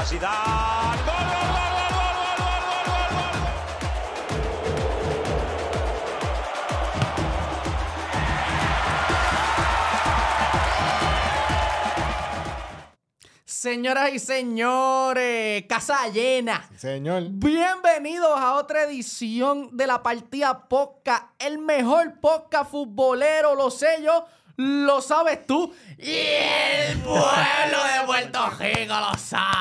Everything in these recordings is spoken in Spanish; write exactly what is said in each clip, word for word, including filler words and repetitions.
Zidane. ¡Gol, gol, gol, gol, gol, gol, gol, gol, gol! Señoras y señores, casa llena. Señor. Bienvenidos a otra edición de La Partida Podcast, el mejor podcast futbolero, lo sé yo, lo sabes tú y el pueblo de Puerto Rico lo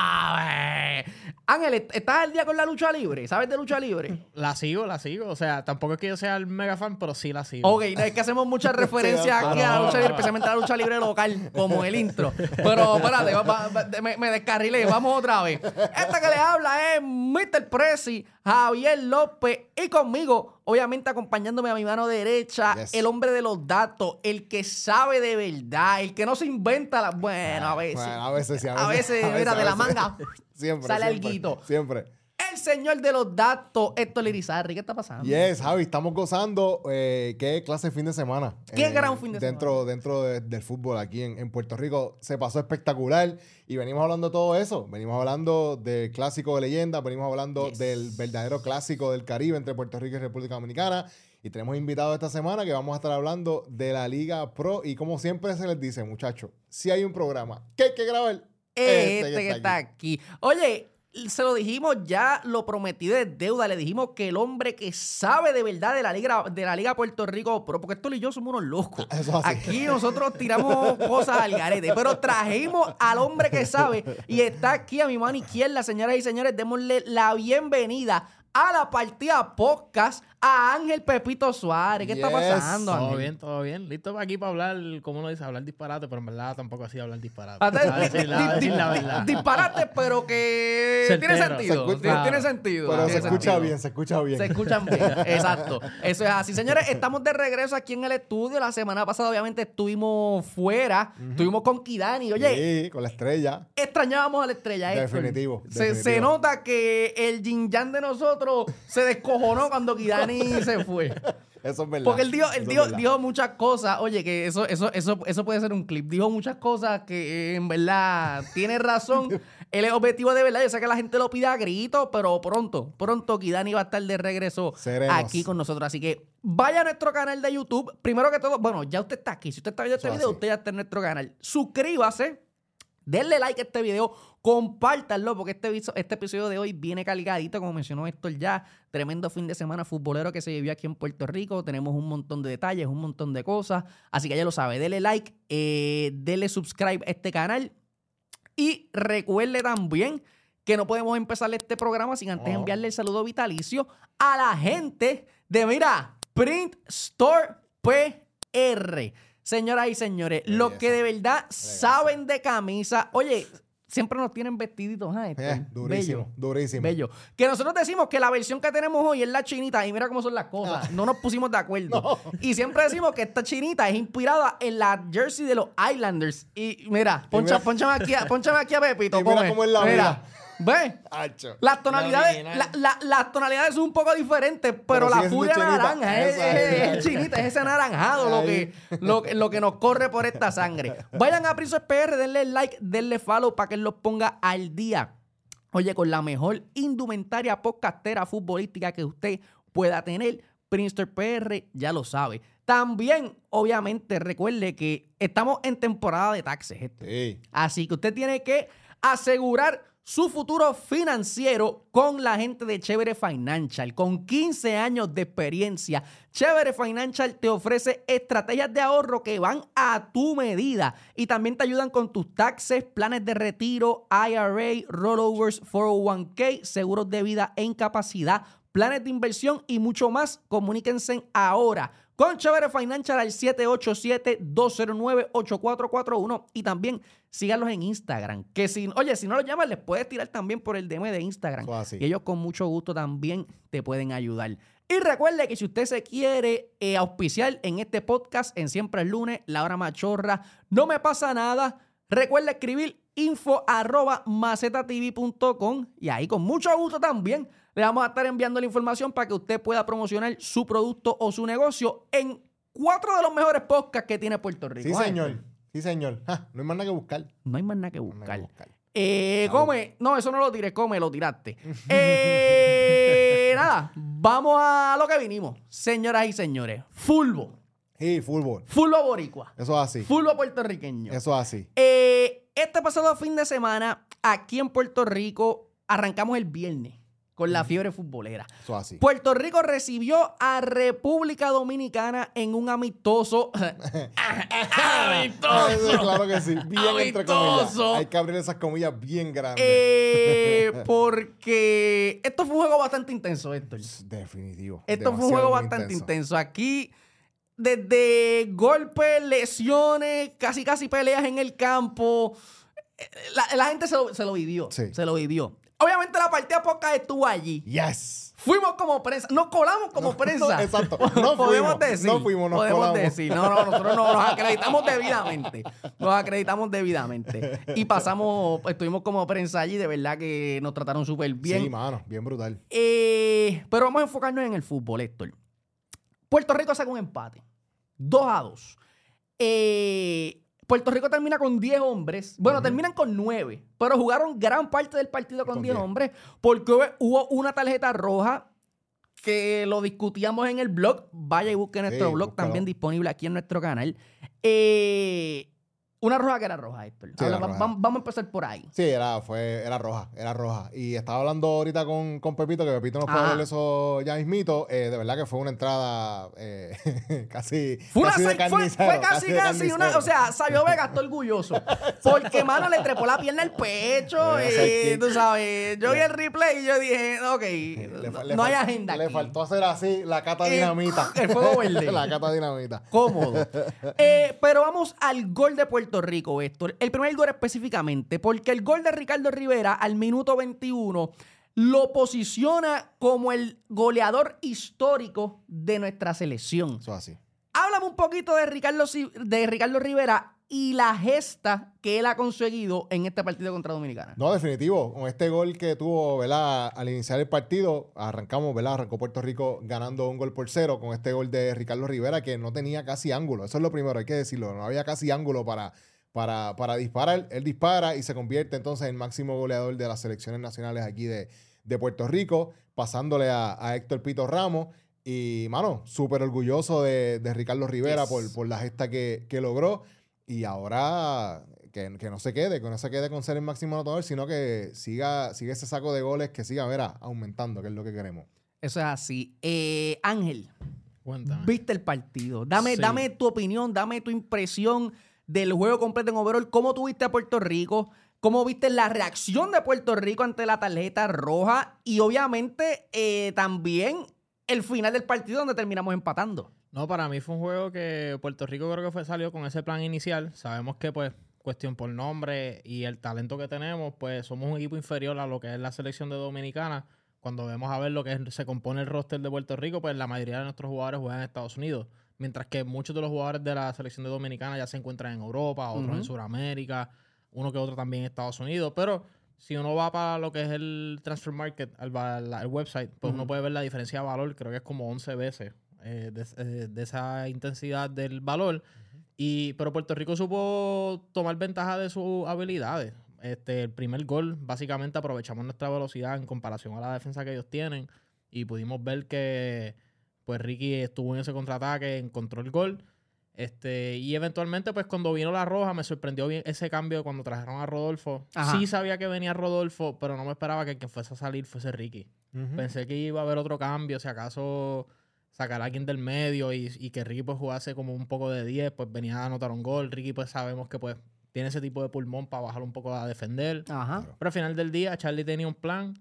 sabe. Ángel, ¿estás al día con la lucha libre? ¿Sabes de lucha libre? La sigo, la sigo. O sea, tampoco es que yo sea el mega fan, pero sí la sigo. Ok, no, es que hacemos muchas referencias aquí a la lucha libre, especialmente a la lucha libre local, como el intro. Pero espérate, va, va, va, me, me descarrilé, vamos otra vez. Esta que le habla es mister Prezi, Javier López, y conmigo, obviamente acompañándome a mi mano derecha, yes. El hombre de los datos, el que sabe de verdad, el que no se inventa las... Bueno, a veces. Bueno, a veces sí, a veces. A veces, a veces mira, a veces, de la manga siempre, sale siempre, alguito. Siempre. El señor de los datos, Héctor Irizarry. ¿Qué está pasando? Yes, Javi, estamos gozando. Eh, ¿Qué clase de fin de semana? ¿Qué eh, gran fin de dentro, semana? Dentro de, del fútbol aquí en, en Puerto Rico. Se pasó espectacular. Y venimos hablando de todo eso. Venimos hablando del clásico de leyenda. Venimos hablando yes. del verdadero clásico del Caribe entre Puerto Rico y República Dominicana. Y tenemos invitados esta semana que vamos a estar hablando de la Liga Pro. Y como siempre se les dice, muchachos, si hay un programa que hay que grabar, este, este que, que está aquí. aquí. Oye, se lo dijimos ya, lo prometido es deuda. Le dijimos que el hombre que sabe de verdad de la Liga, de la Liga Puerto Rico Pro, porque Héctor y yo somos unos locos. Aquí nosotros tiramos cosas al garete, pero trajimos al hombre que sabe y está aquí a mi mano izquierda, señoras y señores. Démosle la bienvenida a La Partida Podcast a Ángel Pepito Suárez. ¿Qué yes. está pasando, Ángel? Todo bien, todo bien. Listo aquí para hablar, como uno dice, hablar disparate, pero en verdad tampoco así hablar disparate. Decir, la, decir la verdad. Disparate, pero que certero. Tiene sentido. Escucha, tiene, claro. tiene sentido. Pero tiene se escucha sentido. bien, se escucha bien. Se escuchan bien, exacto. Eso es así. Señores, estamos de regreso aquí en el estudio. La semana pasada, obviamente, estuvimos fuera. Uh-huh. Estuvimos con Kidani. Oye. Sí, con la estrella. Extrañábamos a la estrella, Definitivo. Se, definitivo. se nota que el yin yang de nosotros se descojonó cuando Kidani se fue. Eso es verdad. Porque él dijo, él eso dijo, dijo muchas cosas. Oye, que eso, eso, eso, eso puede ser un clip. Dijo muchas cosas que eh, en verdad tiene razón. Él es objetivo de verdad. Yo sé que la gente lo pide a gritos, pero pronto, pronto Kidani va a estar de regreso Serenos. aquí con nosotros. Así que vaya a nuestro canal de YouTube. Primero que todo, bueno, ya usted está aquí. Si usted está viendo este eso video, así. Usted ya está en nuestro canal. Suscríbase. Denle like a este video, compártanlo, porque este, este episodio de hoy viene cargadito, como mencionó Héctor ya. Tremendo fin de semana futbolero que se vivió aquí en Puerto Rico. Tenemos un montón de detalles, un montón de cosas. Así que ya lo sabe, denle like, eh, denle subscribe a este canal. Y recuerde también que no podemos empezar este programa sin antes oh. enviarle el saludo vitalicio a la gente de, mira, Print Store P R. Señoras y señores, los que de verdad saben de camisa, oye, siempre nos tienen vestiditos. ¿eh? Eh, durísimo, bello, durísimo. Bello. Que nosotros decimos que la versión que tenemos hoy es la chinita y mira cómo son las cosas. No, no nos pusimos de acuerdo. No. Y siempre decimos que esta chinita es inspirada en la jersey de los Islanders. Y mira, poncha, ponchame, aquí a, ponchame aquí a Pepito. Y mira come. Cómo es la mira. Vida. ¿Ves? Las tonalidades, la, la, las tonalidades son un poco diferentes, pero, pero la furia naranja es, es, es chinita, es ese anaranjado lo que, lo, lo que nos corre por esta sangre. Vayan a Prison P R, denle like, denle follow para que él los ponga al día. Oye, con la mejor indumentaria podcastera futbolística que usted pueda tener, Prince P R ya lo sabe. También, obviamente, recuerde que estamos en temporada de taxes. Sí. Así que usted tiene que asegurar su futuro financiero con la gente de Chévere Financial. Con quince años de experiencia, Chévere Financial te ofrece estrategias de ahorro que van a tu medida y también te ayudan con tus taxes, planes de retiro, I R A, rollovers, cuatro oh uno k, seguros de vida e incapacidad, planes de inversión y mucho más. Comuníquense ahora con Chévere Financial al siete ocho siete, dos cero nueve, ocho cuatro cuatro uno y también síganlos en Instagram. Que si, oye, si no los llaman, les puedes tirar también por el D M de Instagram. Oh, y ellos con mucho gusto también te pueden ayudar. Y recuerde que si usted se quiere eh, auspiciar en este podcast, en Siempre el Lunes, La Hora Machorra, no me pasa nada, recuerde escribir info arroba macetatv punto com y ahí con mucho gusto también le vamos a estar enviando la información para que usted pueda promocionar su producto o su negocio en cuatro de los mejores podcasts que tiene Puerto Rico. Sí, señor. Sí, señor. Ja, no hay más nada que buscar. No hay más nada que buscar. No hay más nada que buscar. Eh, come, no, eso no lo tiré, come, lo tiraste. Eh, nada, vamos a lo que vinimos, señoras y señores. Fulbo. Sí, fútbol. Fulbo boricua. Eso es así. Fulbo puertorriqueño. Eso es así. Eh, este pasado fin de semana, aquí en Puerto Rico, arrancamos el viernes con la fiebre futbolera. Eso es así. Puerto Rico recibió a República Dominicana en un amistoso. ¡Amistoso! Claro que sí. Bien entre comillas. Amistoso. Hay que abrir esas comillas bien grandes. Eh, porque esto fue un juego bastante intenso, Héctor. Definitivo. Esto fue un Demasiado juego muy bastante intenso. Aquí, desde golpes, lesiones, casi casi peleas en el campo, eh, la, la gente se lo, se lo vivió. Sí. Se lo vivió. Obviamente la partida poca estuvo allí. Yes. Fuimos como prensa, nos colamos como No, prensa. no, exacto. No podemos fuimos, decir. no fuimos, nos podemos colamos. decir. No, no, nosotros no, nos acreditamos debidamente. Nos acreditamos debidamente. Y pasamos, estuvimos como prensa allí, de verdad que nos trataron súper bien. Sí, mano, bien brutal. Eh, pero vamos a enfocarnos en el fútbol, Héctor. Puerto Rico saca un empate. dos a dos. Eh, Puerto Rico termina con diez hombres. Bueno, uh-huh. terminan con nueve. Pero jugaron gran parte del partido con diez hombres. Porque hubo una tarjeta roja que lo discutíamos en el blog. Vaya y busque nuestro sí, blog, búscalo. También disponible aquí en nuestro canal. Eh... Una roja que era roja, Héctor. Sí, Ahora, era roja. Vamos, vamos a empezar por ahí. Sí, era, fue, era roja, era roja. Y estaba hablando ahorita con, con Pepito, que Pepito nos puede Ajá. hablar eso ya mismito. Eh, de verdad que fue una entrada eh, casi, Fue, una, casi de fue, carnicero. fue casi, de casi, una, carnicero. o sea, Sabio Vega está orgulloso. Porque, mano, le trepó la pierna al pecho. Eh, Y, tú sabes, yo vi el replay y yo dije, ok, Le fa- le no hay fal- agenda Le aquí. faltó hacer así la cata Eh, dinamita. el fuego verde. La cata dinamita. Cómodo. Eh, pero vamos al gol de Puerto Rico, Héctor. El primer gol específicamente, porque el gol de Ricardo Rivera al minuto veintiuno lo posiciona como el goleador histórico de nuestra selección. Eso así. Háblame un poquito de Ricardo, Si- de Ricardo Rivera y la gesta que él ha conseguido en este partido contra Dominicana. No, definitivo. Con este gol que tuvo, ¿verdad? Al iniciar el partido, arrancamos, ¿verdad? Arrancó Puerto Rico ganando un gol por cero con este gol de Ricardo Rivera, que no tenía casi ángulo. Eso es lo primero, hay que decirlo. No había casi ángulo para, para, para disparar. Él dispara y se convierte entonces en el máximo goleador de las selecciones nacionales aquí de, de Puerto Rico, pasándole a, a Héctor Pito Ramos. Y, mano, súper orgulloso de, de Ricardo Rivera Yes. por, por la gesta que, que logró. Y ahora que, que no se quede, que no se quede con ser el máximo anotador, sino que siga, siga ese saco de goles, que siga, verá, aumentando, que es lo que queremos. Eso es así. Eh, Ángel, Cuéntame. viste el partido. Dame, Sí. dame tu opinión, dame tu impresión del juego completo en overall. ¿Cómo tú viste a Puerto Rico? ¿Cómo viste la reacción de Puerto Rico ante la tarjeta roja? Y obviamente eh, también el final del partido donde terminamos empatando. No, para mí fue un juego que Puerto Rico creo que fue salió con ese plan inicial. Sabemos que, pues, cuestión por nombre y el talento que tenemos, pues somos un equipo inferior a lo que es la selección de Dominicana. Cuando vemos a ver lo que es- se compone el roster de Puerto Rico, pues la mayoría de nuestros jugadores juegan en Estados Unidos. Mientras que muchos de los jugadores de la selección de Dominicana ya se encuentran en Europa, otros Ujú. en Sudamérica, uno que otro también en Estados Unidos. Pero si uno va para lo que es el Transfer Market, al, al- al website, pues Ujú. uno puede ver la diferencia de valor, creo que es como once veces eh, de, eh, de esa intensidad del valor. Y, pero Puerto Rico supo tomar ventaja de sus habilidades. Este, el primer gol, básicamente aprovechamos nuestra velocidad en comparación a la defensa que ellos tienen. Y pudimos ver que pues Ricky estuvo en ese contraataque, encontró el gol. Este, y eventualmente, pues cuando vino la roja, me sorprendió bien ese cambio cuando trajeron a Rodolfo. Ajá. Sí sabía que venía Rodolfo, pero no me esperaba que el que fuese a salir fuese Ricky. Ujú. Pensé que iba a haber otro cambio, si acaso sacar a alguien del medio y, y que Ricky pues jugase como un poco de diez, pues venía a anotar un gol. Ricky pues sabemos que pues tiene ese tipo de pulmón para bajar un poco a defender. Ajá. Pero al final del día Charlie tenía un plan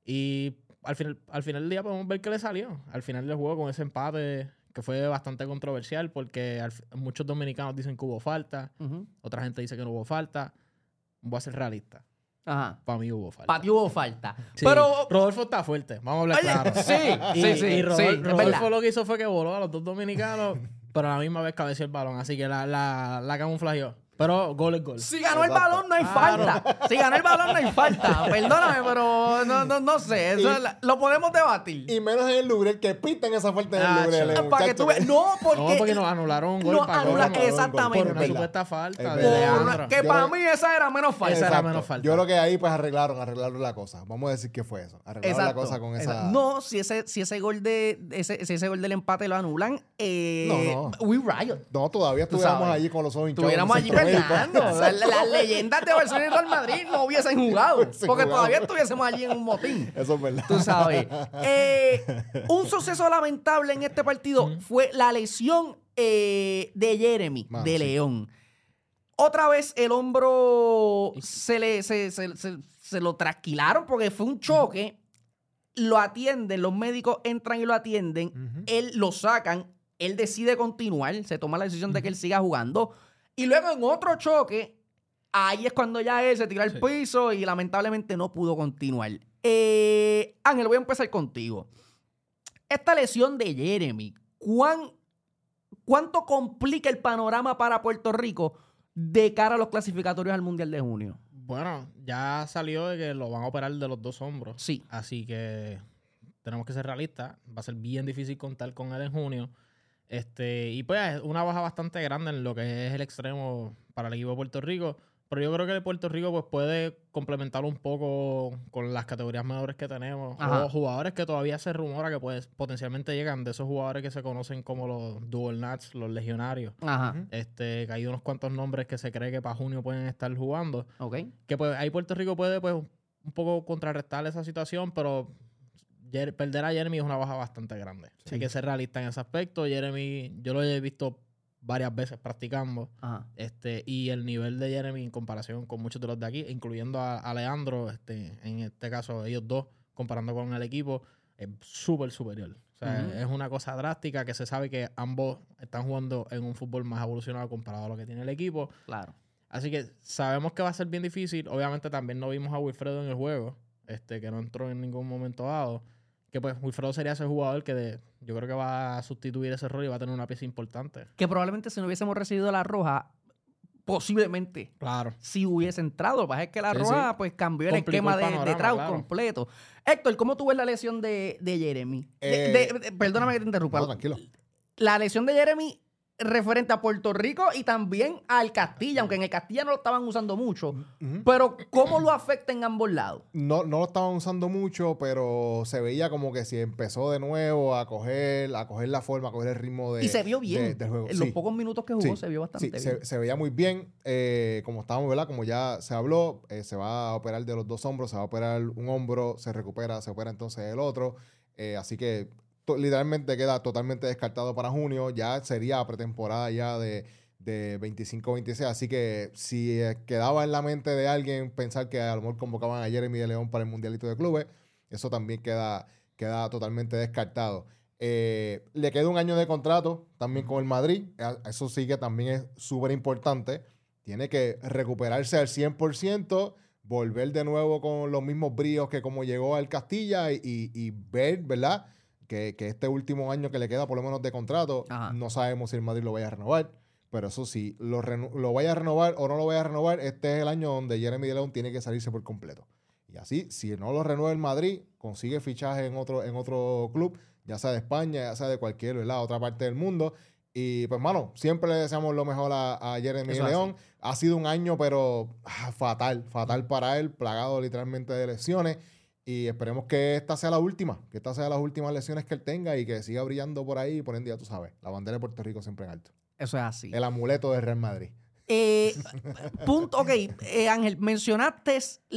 y al final, al final del día podemos ver que le salió. Al final del juego con ese empate que fue bastante controversial porque al fi- muchos dominicanos dicen que hubo falta, Ujú. otra gente dice que no hubo falta. Voy a ser realista. Ajá. Para mí hubo falta. Para ti hubo falta. Sí, Pero, Rodolfo está fuerte, vamos a hablar oye, claro. sí, Y, sí, sí, y Rodol- sí, es Rodolfo verdad. lo que hizo fue que voló a los dos dominicanos, pero a la misma vez cabeció el balón. Así que la, la, la camuflajeó. Pero gol es gol. Si ganó Exacto. el balón, no hay Claro. falta. Si ganó el balón, no hay falta. Perdóname, pero no, no, no sé. Eso Y- la- lo podemos debatir. Y menos en el Lubrel, que pitan esa falta en el Ah, Lubrel. cho- eh, Para que tú veas. No, porque. No, porque nos anularon un gol No, para anula- gol, exactamente. por una Es verdad. supuesta falta Es de verdad. por una- Leandro. que Yo para creo- mí esa era menos falta. Esa era Exacto. menos falta. Yo creo que ahí pues arreglaron, arreglaron la cosa. Vamos a decir que fue eso. Arreglaron Exacto, la cosa con esa... exacto. No, si ese, si ese gol de ese, si ese gol del empate lo anulan, eh, No, no. we riot. No, todavía Tú estuviéramos sabes. allí con los ojos hinchados. Estuviéramos en allí el Centro peleando. Médico. Las las leyendas de Barcelona y Real Madrid no hubiesen jugado. Hubiesen Porque jugado. todavía estuviésemos allí en un motín. Eso es verdad. Tú sabes. Eh, un suceso lamentable en este partido fue la lesión eh, de Jeremy, Mano, de sí. León. Otra vez el hombro se, le, se, se- se- se lo trasquilaron porque fue un choque. Lo atienden, los médicos entran y lo atienden. Ujú. Él lo sacan. Él decide continuar. Se toma la decisión de que él siga jugando. Y luego en otro choque, ahí es cuando ya él se tiró al Sí. piso y lamentablemente no pudo continuar. Eh, Ángel, voy a empezar contigo. Esta lesión de Jeremy, ¿cuán, ¿cuánto complica el panorama para Puerto Rico de cara a los clasificatorios al Mundial de junio? Bueno, ya salió de que lo van a operar de los dos hombros. Sí. Así que tenemos que ser realistas. Va a ser bien difícil contar con él en junio. Este, y pues es una baja bastante grande en lo que es el extremo para el equipo de Puerto Rico. Pero yo creo que el Puerto Rico pues, puede complementar un poco con las categorías menores que tenemos. Ajá. O jugadores que todavía se rumora que pues, potencialmente llegan de esos jugadores que se conocen como los Dual Nats, los legionarios. Ajá. Ujú. Este, que hay unos cuantos nombres que se cree que para junio pueden estar jugando. Ok. Que pues ahí Puerto Rico puede pues un poco contrarrestar esa situación, pero Jer- perder a Jeremy es una baja bastante grande. Sí. Hay que ser realista en ese aspecto. Jeremy, yo lo he visto varias veces practicando. Ajá. Este, y el nivel de Jeremy en comparación con muchos de los de aquí, incluyendo a, a Leandro, este, en este caso ellos dos, comparando con el equipo, es súper superior. O sea, Ujú. es una cosa drástica que se sabe que ambos están jugando en un fútbol más evolucionado comparado a lo que tiene el equipo. Claro. Así que sabemos que va a ser bien difícil. Obviamente también no vimos a Wilfredo en el juego, este, que no entró en ningún momento dado. Que pues Wilfredo sería ese jugador que de- yo creo que va a sustituir ese rol y va a tener una pieza importante. Que probablemente si no hubiésemos recibido la roja, posiblemente Claro. si hubiese entrado. Lo que pasa es que la Sí, roja sí. pues cambió el Complicó esquema el de, de panorama, Trout claro. completo. Héctor, ¿cómo tú ves la lesión de, de Jeremy? De- Eh, de- de- perdóname que te interrumpa. No, tranquilo. La lesión de Jeremy referente a Puerto Rico y también al Castilla, aunque en el Castilla no lo estaban usando mucho. Ujú. Pero ¿cómo lo afecta en ambos lados? No, no lo estaban usando mucho, pero se veía como que si empezó de nuevo a coger, a coger la forma, a coger el ritmo de, Y se vio bien. de- del juego. En los Sí. pocos minutos que jugó Sí, se vio bastante Sí, bien. se, se veía muy bien. Eh, como estábamos, ¿verdad? Como ya se habló, eh, se va a operar de los dos hombros, se va a operar un hombro, se recupera, se opera entonces el otro. Eh, así que to- literalmente queda totalmente descartado para junio. Ya sería pretemporada ya de, de veinticinco veintiséis. Así que si eh, quedaba en la mente de alguien pensar que a lo mejor convocaban a Jeremy de León para el Mundialito de Clubes, eso también queda, queda totalmente descartado. Eh, le queda un año de contrato también con el Madrid. A- Eso sí que también es súper importante. Tiene que recuperarse al cien por ciento, volver de nuevo con los mismos bríos que como llegó al Castilla y, y- y ver, ¿verdad? Que, que este último año que le queda por lo menos de contrato, Ajá. no sabemos si el Madrid lo vaya a renovar. Pero eso sí, lo, reno- lo vaya a renovar o no lo vaya a renovar, este es el año donde Jeremy de León tiene que salirse por completo. Y así, si no lo renueva el Madrid, consigue fichaje en otro, en otro club, ya sea de España, ya sea de cualquier, ¿verdad? Otra parte del mundo. Y pues, mano, siempre le deseamos lo mejor a, a Jeremy Eso de es León. Ha sido un año, pero ah, fatal, fatal para él, plagado literalmente de lesiones. Y esperemos que esta sea la última, que esta sea las últimas lesiones que él tenga y que siga brillando por ahí. Y por ende, ya tú sabes, la bandera de Puerto Rico siempre en alto. Eso es así. El amuleto de Real Madrid. Eh, punto, ok, eh, Ángel, mencionaste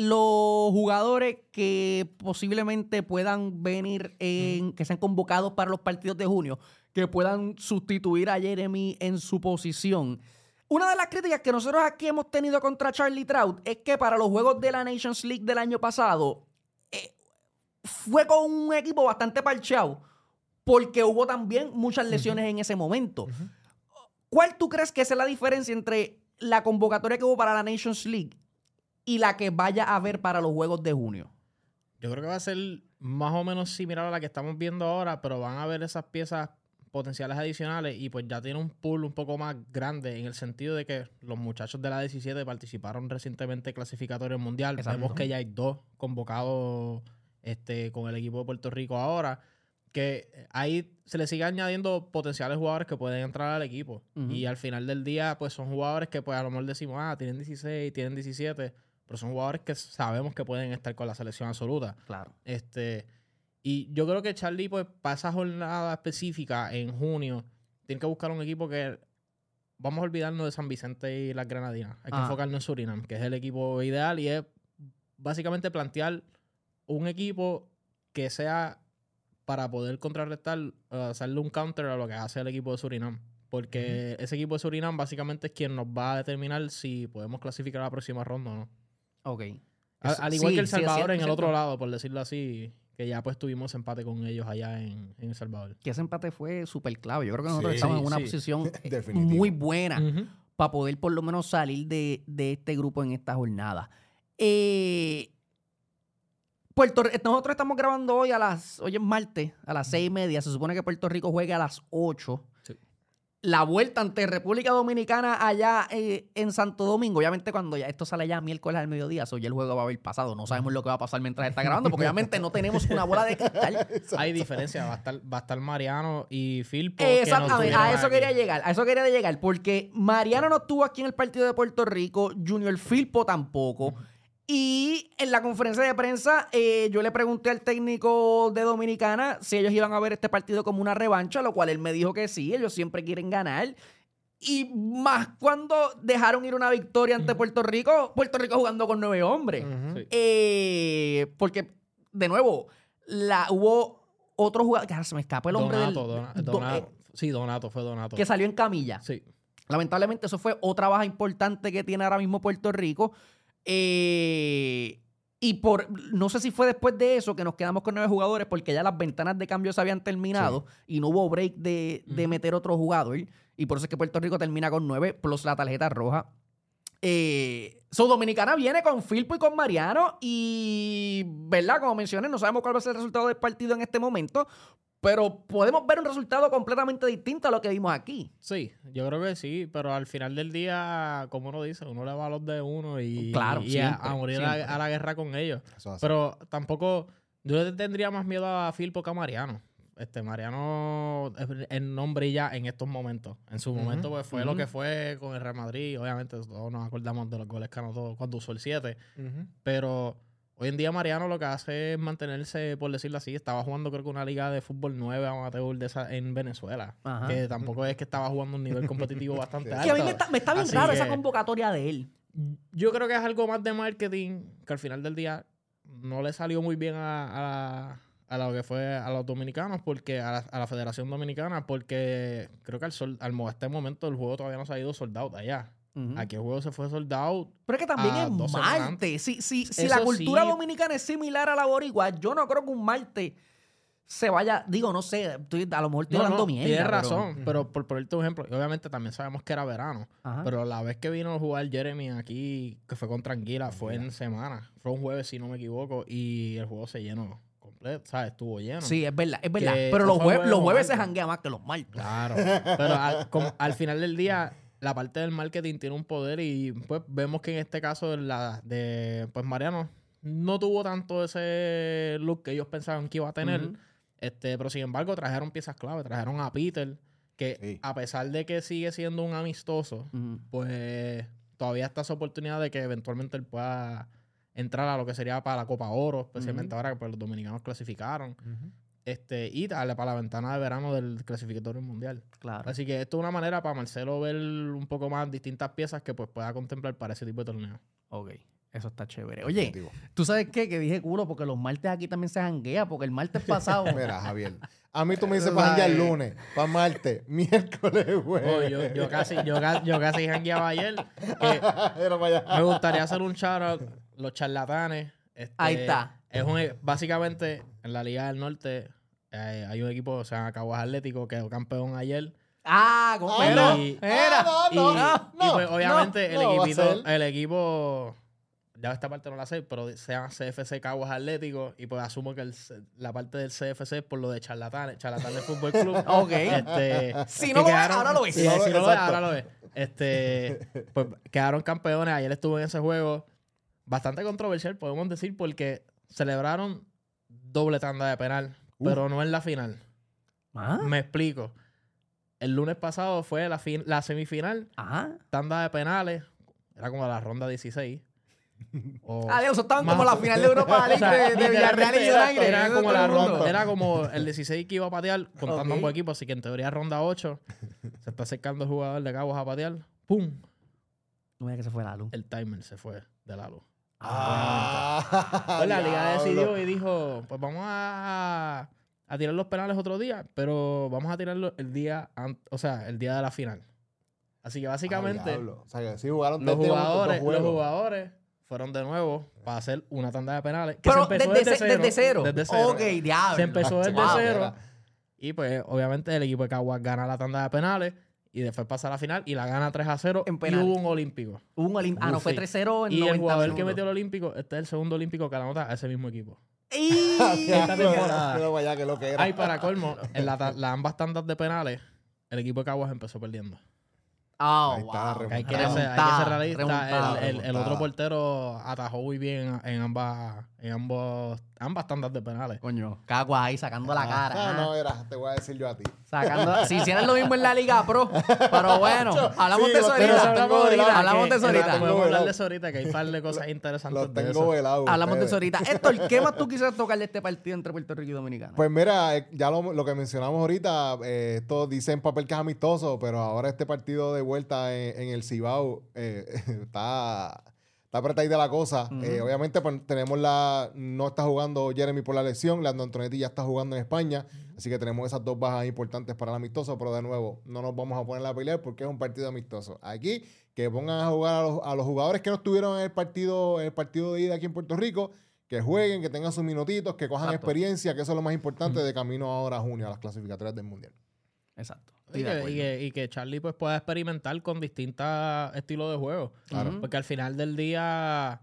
los jugadores que posiblemente puedan venir, en, que sean convocados para los partidos de junio, que puedan sustituir a Jeremy en su posición. Una de las críticas que nosotros aquí hemos tenido contra Charlie Trout es que para los juegos de la Nations League del año pasado eh, fue con un equipo bastante parcheado porque hubo también muchas lesiones en ese momento. ¿Cuál tú crees que es la diferencia entre la convocatoria que hubo para la Nations League y la que vaya a haber para los Juegos de junio? Yo creo que va a ser más o menos similar a la que estamos viendo ahora, pero van a ver esas piezas potenciales adicionales y pues ya tiene un pool un poco más grande en el sentido de que los muchachos de la diecisiete participaron recientemente en clasificatorio mundial. Exacto. Vemos que ya hay dos convocados este, con el equipo de Puerto Rico ahora, que ahí se le sigue añadiendo potenciales jugadores que pueden entrar al equipo. Uh-huh. Y al final del día, pues son jugadores que pues a lo mejor decimos, ah, tienen dieciséis, tienen diecisiete, pero son jugadores que sabemos que pueden estar con la selección absoluta. Claro. Este, y yo creo que Charlie, pues, para esa jornada específica en junio, tiene que buscar un equipo que vamos a olvidarnos de San Vicente y las Granadinas. Hay que Ah. enfocarnos en Surinam, que es el equipo ideal, y es básicamente plantear un equipo que sea para poder contrarrestar, uh, hacerle un counter a lo que hace el equipo de Surinam. Porque uh-huh. ese equipo de Surinam básicamente es quien nos va a determinar si podemos clasificar a la próxima ronda o no. Ok. A, al igual sí, que El Salvador sí, es cierto, en el es otro cierto. lado, por decirlo así, que ya pues tuvimos empate con ellos allá en, en El Salvador. Que ese empate fue súper clave. Yo creo que nosotros Sí, estamos en una sí. posición Definitivo. muy buena Uh-huh. para poder por lo menos salir de, de este grupo en esta jornada. Eh, Puerto, nosotros estamos grabando hoy a las, hoy es martes, a las seis y media. Se supone que Puerto Rico juegue a las ocho. Sí. La vuelta ante República Dominicana allá eh, en Santo Domingo. Obviamente cuando ya esto sale ya miércoles al mediodía, so ya el juego va a haber pasado. No sabemos lo que va a pasar mientras está grabando, porque obviamente no tenemos una bola de cristal. Hay diferencia, va a estar, va a estar Mariano y Filpo. Eh, que no exactamente, estuvieron a eso aquí. quería llegar, a eso quería llegar, porque Mariano no estuvo aquí en el partido de Puerto Rico, Junior Filpo tampoco. Y en la conferencia de prensa, eh, yo le pregunté al técnico de Dominicana si ellos iban a ver este partido como una revancha, lo cual él me dijo que sí, ellos siempre quieren ganar. Y más cuando dejaron ir una victoria ante Puerto Rico, Puerto Rico jugando con nueve hombres. Ujú. Sí. Eh, porque, de nuevo, la, hubo otro jugador, que ahora se me escapa el hombre Donato, del... Dona- do- Donato. eh, Sí, Donato, fue Donato. que salió en camilla. Sí. Lamentablemente, eso fue otra baja importante que tiene ahora mismo Puerto Rico. Eh, y por no sé si fue después de eso que nos quedamos con nueve jugadores porque ya las ventanas de cambio se habían terminado y no hubo break de, de Ujú. meter otro jugador. Y por eso es que Puerto Rico termina con nueve plus la tarjeta roja. Eh, so Dominicana viene con Filpo y con Mariano y, ¿verdad? Como mencioné, no sabemos cuál va a ser el resultado del partido en este momento, pero podemos ver un resultado completamente distinto a lo que vimos aquí. Sí, yo creo que sí, pero al final del día, como uno dice, uno le va a los de uno y, Claro, y a, siempre, a morir a, siempre. a la guerra con ellos. Eso es así. Pero tampoco, yo le tendría más miedo a Filpo que a Mariano. Este, Mariano, el nombre ya en estos momentos. En su Ujú, momento, pues fue lo ujú. que fue con el Real Madrid. Obviamente, todos nos acordamos de los goles que anotó cuando usó el siete. Ujú. Pero hoy en día Mariano lo que hace es mantenerse, por decirlo así, estaba jugando creo que una liga de fútbol nueve amateur de esa, en Venezuela. Ajá. Que tampoco es que estaba jugando un nivel competitivo bastante Sí. alto. Que a mí me está, me está bien Así raro que esa convocatoria de él. yo creo que es algo más de marketing que al final del día no le salió muy bien a, a, la- a lo que fue a los dominicanos, porque a la, a la Federación Dominicana, porque creo que al, sol, al mo- este momento el juego todavía no se ha ido sold out allá. Ujú. Aquí el juego se fue sold out. Pero es que también a es dos semanas Marte. Si, si, si Eso la cultura sí. dominicana es similar a la boricua, yo no creo que un Marte se vaya. Digo, no sé, estoy- a lo mejor estoy No, hablando no, mierda. tienes pero- razón, pero por ponerte un ejemplo, y obviamente también sabemos que era verano, Ajá. pero la vez que vino a jugar Jeremy aquí, que fue contra Anguila, fue en semana. Fue un jueves, si no me equivoco, y el juego se llenó completo, ¿sabes? Estuvo lleno. Sí, es verdad, es verdad. Que Pero eso los, fue jue- bueno, los jueves se Marte. janguea más que los martes. Claro, pero al, como- al final del día, la parte del marketing tiene un poder y pues vemos que en este caso la de pues Mariano no tuvo tanto ese look que ellos pensaban que iba a tener. Ujú. Este, pero sin embargo trajeron piezas clave, trajeron a Peter, que Sí. a pesar de que sigue siendo un amistoso, Ujú. pues todavía está esa oportunidad de que eventualmente él pueda entrar a lo que sería para la Copa Oro, especialmente ahora que pues, los dominicanos clasificaron, Ujú. este, y darle para la ventana de verano del clasificatorio mundial. Claro. Así que esto es una manera para Marcelo ver un poco más distintas piezas que pues pueda contemplar para ese tipo de torneo. Ok, eso está chévere. Oye, Definitivo. ¿tú sabes qué? Que dije culo porque los martes aquí también se janguea, porque el martes pasado... Mira, Javier. A mí tú me dices para janguear el lunes, para martes, miércoles, Oh, jueves. yo, yo casi, yo, ca- yo casi jangueaba ayer. Que Era para allá. me gustaría hacer un shout out, los charlatanes. Este, Ahí está. Es un, básicamente, en la Liga del Norte eh, hay un equipo, o sea, Caguas Atlético, que quedó campeón ayer. Ah, ¿cómo Ah, era? no. Era. Ah, Y, no, y, no, pues obviamente no, no va el a equipito, ser. el equipo, ya esta parte no la sé, pero se llama C F C Caguas Atlético y pues asumo que el, la parte del C F C es por lo de charlatanes, charlatanes Fútbol Club. Ok. Este, Si que no lo ves, quedaron- ahora lo ves. Sí, Si no lo- si no lo ves, exacto. ahora lo ves. Este, pues quedaron campeones. Ayer estuve en ese juego. Bastante controversial, podemos decir, porque celebraron doble tanda de penal, Uf. pero no en la final. Ah, Me explico. El lunes pasado fue la, fin- la semifinal, ajá. tanda de penales. Era como la ronda dieciséis. O- Ah, Dios, eso estaban Más como la o- final de Europa League O sea, de, de Villarreal y literalmente United. era, era como Todo la el mundo. ronda, era como el dieciséis que iba a patear contando Ok. ambos equipos, así que en teoría ronda ocho. Se está acercando el jugador de Caguas a patear. ¡Pum! No veas que se fue la luz. El timer se fue de la luz. Ah, Pues la liga diablo. decidió y dijo, pues vamos a, a tirar los penales otro día, pero vamos a tirarlo el día, an- o sea, el día de la final. Así que Ah, básicamente diablo. O sea, que sí jugaron los tres días, dos jugadores, los juegos. jugadores fueron de nuevo para hacer una tanda de penales. Que Pero se empezó desde, desde, ce- cero. desde cero. Desde cero. Ok, diablo. Se empezó desde Wow, cero. era. Y pues, obviamente, el equipo de Caguas gana la tanda de penales y después pasa a la final y la gana tres a cero. En Y penales. hubo un olímpico. Hubo un olim- Ah, no, Uf, fue sí. tres cero en Y el noventa jugador que minutos. metió el olímpico, este es el segundo olímpico que la anota a ese mismo equipo. ¡Y! Esta temporada. Pero vaya que lo que era. Ay, para colmo, en la ta- las ambas tandas de penales, el equipo de Caguas empezó perdiendo. Oh, Ahí está la wow. Que hay que, Remontada. ser, hay que ser Remontada, realista. remontada, El, el- el remontada. otro portero atajó muy bien en ambas, en ambos, ambas tandas de penales. Coño, Cagua ahí sacando la cara. Ah, ajá. no, era, te voy a decir yo a ti. Sacando, si hicieran lo mismo en la Liga Pro. Pero bueno, hablamos Sí, de los eso tengo- ahorita. los tengo velados. Hablamos que- de eso que ahorita. Podemos Los hablar de tengo eso ahorita, que hay un par de cosas interesantes Los de tengo eso. velados. Hablamos de eso ustedes. ahorita. Héctor, ¿qué más tú quisieras tocar de este partido entre Puerto Rico y Dominicana? Pues mira, eh, ya lo, lo que mencionamos ahorita, eh, esto dice en papel que es amistoso, pero ahora este partido de vuelta en, en el Cibao eh, está, está apretadita la cosa. Ujú. Eh, obviamente pues, tenemos la... No está jugando Jeremy por la lesión, Lando Antonetti ya está jugando en España, así que tenemos esas dos bajas importantes para el amistoso, pero de nuevo, no nos vamos a poner a pelear porque es un partido amistoso. Aquí, que pongan a jugar a los, a los jugadores que no estuvieron en el partido, en el partido de ida aquí en Puerto Rico, que jueguen, que tengan sus minutitos, que cojan Exacto. experiencia, que eso es lo más importante de camino ahora a junio, a las clasificatorias del Mundial. Exacto. Y Estoy de que, acuerdo. y, que, y que Charlie pues pueda experimentar con distintos estilos de juego. Claro. Porque al final del día,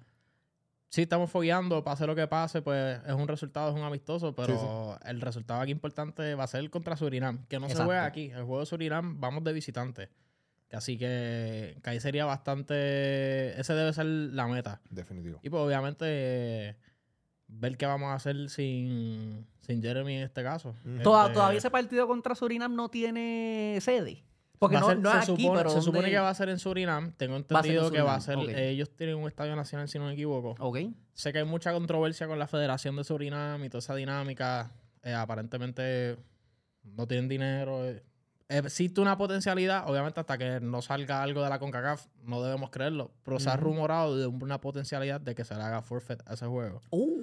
sí estamos fogueando, pase lo que pase, pues es un resultado, es un amistoso, pero Sí, el resultado aquí importante va a ser contra Surinam, que no se Exacto. juega aquí. El juego de Surinam vamos de visitante. Así que, que ahí sería bastante... Ese debe ser la meta. Definitivo. Y pues obviamente eh, ver qué vamos a hacer sin, sin Jeremy en este caso. Toda- Este, Todavía ese partido contra Surinam no tiene sede. Porque va a no, ser- no se es aquí, supone, pero se ¿dónde? supone que va a ser en Surinam. Tengo Va a ser en entendido que va a ser... Surinam, ok. Ellos tienen un estadio nacional, si no me equivoco. Ok. Sé que hay mucha controversia con la Federación de Surinam y toda esa dinámica. Eh, aparentemente no tienen dinero. eh. Existe una potencialidad, obviamente hasta que no salga algo de la CONCACAF, no debemos creerlo, pero se ha Ujú. rumorado de una potencialidad de que se le haga forfeit a ese juego.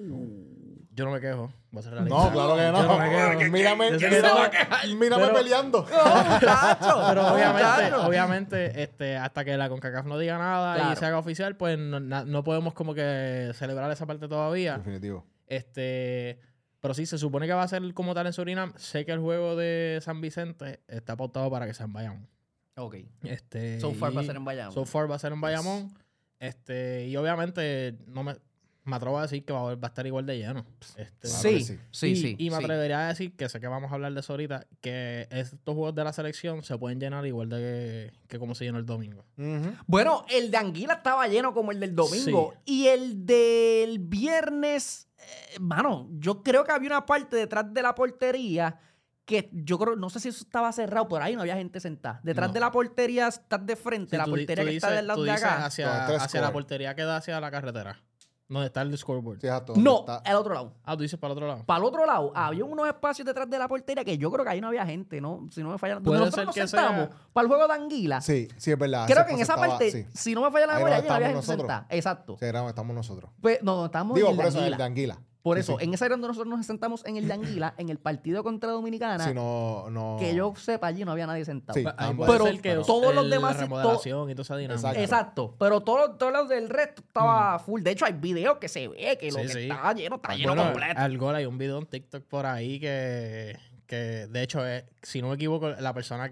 Uh. Yo no me quejo, voy a ser realista. No, claro que Yo no me no. quejo. Mírame, Yo sé que mírame, se va a quejar, mírame pero- peleando. Muchacho, Pero obviamente, muchacho. obviamente este, hasta que la CONCACAF no diga nada Claro. y se haga oficial, pues no, na- no podemos como que celebrar esa parte todavía. Definitivo. Este, pero sí, se supone que va a ser como tal en Surinam. Sé que el juego de San Vicente está pautado para que sea en Bayamón. Ok. Este, So far va a y- ser en Bayamón. So far va a ser en Bayamón. Este, y obviamente no me, me atrevo a decir que va a, va a estar igual de lleno. Este, Claro Sí, que sí. sí, y, sí. y me sí. atrevería a decir que sé que vamos a hablar de eso ahorita, que estos juegos de la selección se pueden llenar igual de que, que como se llenó el domingo. Ujú. Bueno, el de Anguila estaba lleno como el del domingo. Y el del viernes, eh, mano, yo creo que había una parte detrás de la portería que yo creo, no sé si eso estaba cerrado, por ahí no había gente sentada. Detrás No. de la portería estás de frente, Sí, la tú di- portería tú que está dices- del lado tú de dices acá. Donde hacia, está el hacia la score. portería que da hacia la carretera. Donde está el scoreboard. Sí, exacto. No, Está- el otro lado. Ah, tú dices para el otro lado. Para el otro lado, había unos espacios detrás de la portería que yo creo que ahí no había gente, ¿no? Si no me falla. Puede Nosotros ser nos que sentamos sea- para el juego de Anguila. Sí, sí, es verdad. Creo Ese que en espacio esa estaba- parte, sí. si no me falla la Ahí memoria, no allí no había gente estábamos nosotros. sentada. Exacto. Sí, era- estamos nosotros. Pues, no, no, estábamos Digo, en el por de eso en el Anguila. de Anguila. Por Sí, eso, sí. en esa área donde nosotros nos sentamos en el de Anguila, en el partido contra Dominicana, Si no, no... que yo sepa, allí no había nadie sentado. Sí. Ahí ambos. puede Pero ser que todos los el- demás la sí, remodelación y toda esa dinámica. Exacto. Exacto. Pero todos todo los del resto estaba full. De hecho, hay videos que se ve que lo Sí, que sí. estaba lleno, está lleno Bueno, completo. al gol hay un video en TikTok por ahí que, que de hecho, es, si no me equivoco, la persona que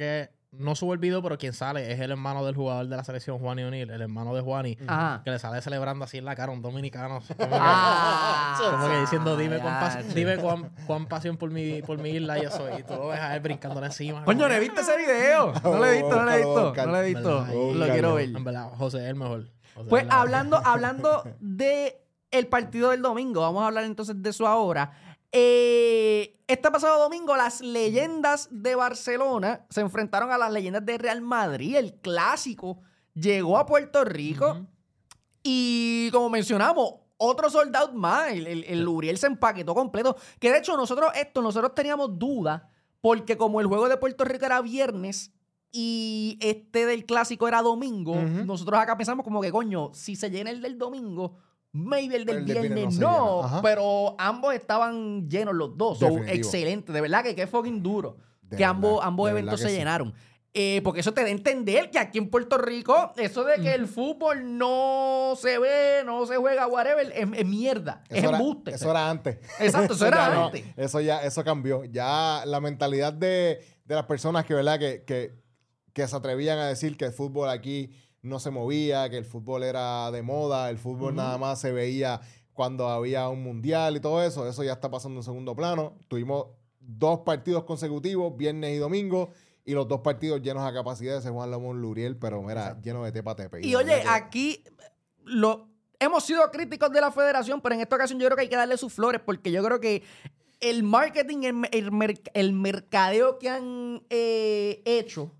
no sube el video, pero quien sale es el hermano del jugador de la selección, Juani O'Neill, el hermano de Juani, Ajá. que le sale celebrando así en la cara a un dominicano. Como que, Ah, como que diciendo, dime, cuán, ya, pas- dime cuán, cuán pasión por mi, por mi isla yo soy. Y tú lo ves a él brincándole encima. Coño, como ¿no he que, visto ese video? No lo he visto, no lo he visto. No lo he visto. Búscalo, Lo quiero ver. En verdad, José es el mejor. José Pues es la- hablando, hablando de el partido del domingo, vamos a hablar entonces de eso ahora. Eh, este pasado domingo las leyendas de Barcelona se enfrentaron a las leyendas de Real Madrid. El clásico llegó a Puerto Rico Ujú. y como mencionamos, otro sold out más. El, el, el Uriel se empaquetó completo. Que de hecho nosotros esto, nosotros teníamos dudas porque como el juego de Puerto Rico era viernes y este del clásico era domingo, Ujú. nosotros acá pensamos como que coño, si se llena el del domingo, maybe el del El del viernes viernes no, no se llena. Ajá. pero ambos estaban llenos los dos. So, Definitivo. excelente, de verdad que qué fucking duro De que verdad, ambos, ambos de eventos verdad se que sí. llenaron. Eh, porque eso te da a entender que aquí en Puerto Rico, eso de que el fútbol no se ve, no se juega, whatever, es, es mierda, es Eso era, embuste. eso era antes. Exacto, eso era ya no, antes. eso ya, eso cambió. Ya la mentalidad de, de las personas que, ¿verdad? Que, que, que se atrevían a decir que el fútbol aquí no se movía, que el fútbol era de moda, el fútbol Ujú. nada más se veía cuando había un mundial y todo eso. Eso ya está pasando en segundo plano. Tuvimos dos partidos consecutivos, viernes y domingo, y los dos partidos llenos a capacidad. Se Juan Lamón Luriel, pero mira, lleno de tepa tepe. Y de oye, verdad que- aquí lo, hemos sido críticos de la federación, pero en esta ocasión yo creo que hay que darle sus flores porque yo creo que el marketing, el, el, merc- el mercadeo que han eh, hecho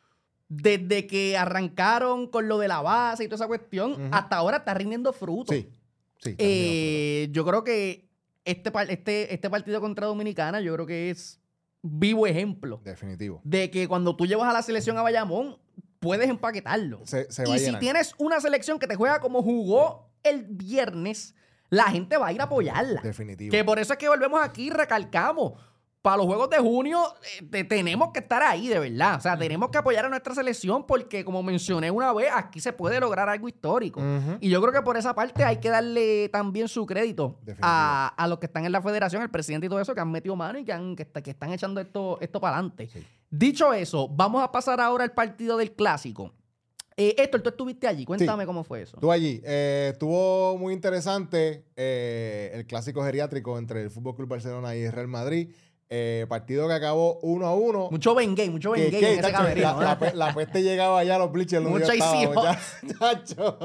desde que arrancaron con lo de la base y toda esa cuestión, Ujú. hasta ahora está rindiendo frutos. Sí, sí. está bien, Eh, yo creo que este, par- este, este partido contra Dominicana, yo creo que es vivo ejemplo definitivo. de que cuando tú llevas a la selección a Bayamón, puedes empaquetarlo. Se, se va Y a si llenar. tienes una selección que te juega como jugó el viernes, la gente va a ir a apoyarla. Definitivo. Que por eso es que volvemos aquí y recalcamos. Para los Juegos de Junio eh, te- tenemos que estar ahí, de verdad. O sea, tenemos que apoyar a nuestra selección porque, como mencioné una vez, aquí se puede lograr algo histórico. Ujú. Y yo creo que por esa parte hay que darle también su crédito Definitivo. a, a los que están en la federación, el presidente y todo eso, que han metido mano y que, han, que, está- que están echando esto, esto para adelante. Sí. Dicho eso, vamos a pasar ahora al partido del Clásico. Eh, Héctor, tú estuviste allí. Cuéntame cómo fue eso. Estuvo allí. Eh, estuvo muy interesante eh, el clásico geriátrico entre el Fútbol Club Barcelona y el Real Madrid. Eh, partido que acabó uno a uno. Mucho Bengay, mucho Que- Bengay que, en ese tacho, camerino. la, la ¿eh? pe- la peste llegaba ya a los bleachers. donde Mucha yo estaba, hijos. ya- tacho.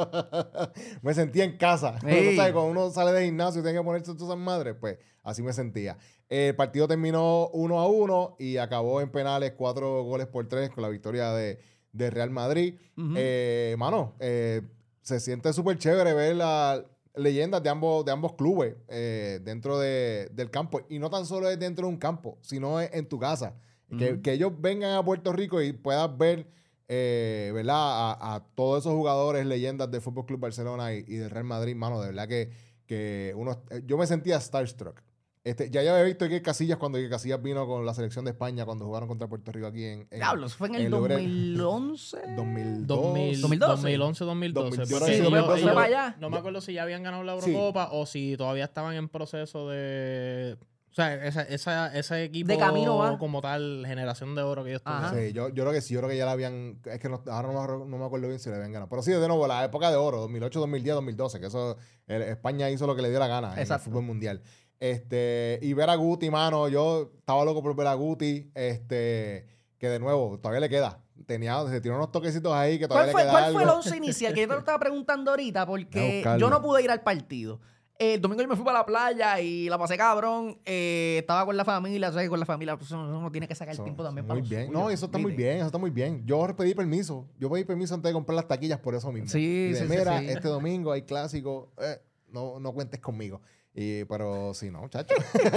Me sentía en casa. Sí. Tú sabes, cuando uno sale de gimnasio y tiene que ponerse todas esas madres, pues así me sentía. El partido terminó uno a uno y acabó en penales cuatro goles por tres con la victoria de, de Real Madrid. Ujú. Eh, mano, eh, se siente súper chévere ver las leyendas de ambos, de ambos clubes eh, dentro de- del campo. Y no tan solo es dentro de un campo, sino es en tu casa. Que, Ujú. que ellos vengan a Puerto Rico y puedas ver, eh, ¿verdad? A, a todos esos jugadores, leyendas del Fútbol Club Barcelona y, y del Real Madrid, mano, de verdad que, que uno, eh, yo me sentía starstruck. Este, ya yo había visto Iker Casillas cuando Iker Casillas vino con la selección de España cuando jugaron contra Puerto Rico aquí en... en Diablo, eso fue en el en Lourdes. dos mil once. dos mil dos mil, ¿dos mil doce? dos mil once, dos mil doce. Yo porque creo que sí, ellos- dos mil doce. ellos- Fue para allá. No me acuerdo si ya habían ganado la Sí. Eurocopa o si todavía estaban en proceso de... O sea, esa, esa, ese equipo De camino va. como tal, generación de oro que ellos Ajá. tuvieron. Sí, yo, yo creo que sí, yo creo que ya la habían. Es que no, ahora no me, acuerdo- no me acuerdo bien si le habían ganado. Pero sí, de nuevo, la época de oro, dos mil ocho, dos mil diez, dos mil doce, que eso. el- España hizo lo que le dio la gana en Exacto. el fútbol mundial. Este, y ver a Guti, mano, yo estaba loco por ver a Guti, este, que de nuevo, todavía le queda. Tenía, se tiró unos toquecitos ahí que ¿Cuál todavía fue, le queda cuál algo. fue el once inicial? Que yo te lo estaba preguntando ahorita Voy a porque buscarlo. yo no pude ir al partido. Eh, el domingo yo me fui para la playa y la pasé cabrón. Eh, estaba con la familia, ¿sabes? Con la familia. Pues uno, uno tiene que sacar Eso- tiempo también muy para lo bien. suyo, No, eso está muy ¿viste? bien, eso está muy bien. Yo pedí permiso. Yo pedí permiso antes de comprar las taquillas por eso mismo. Sí, Y de, sí, sí, mira, sí. este domingo hay clásico, eh, no, no cuentes conmigo. Y, pero sí, no, chacho.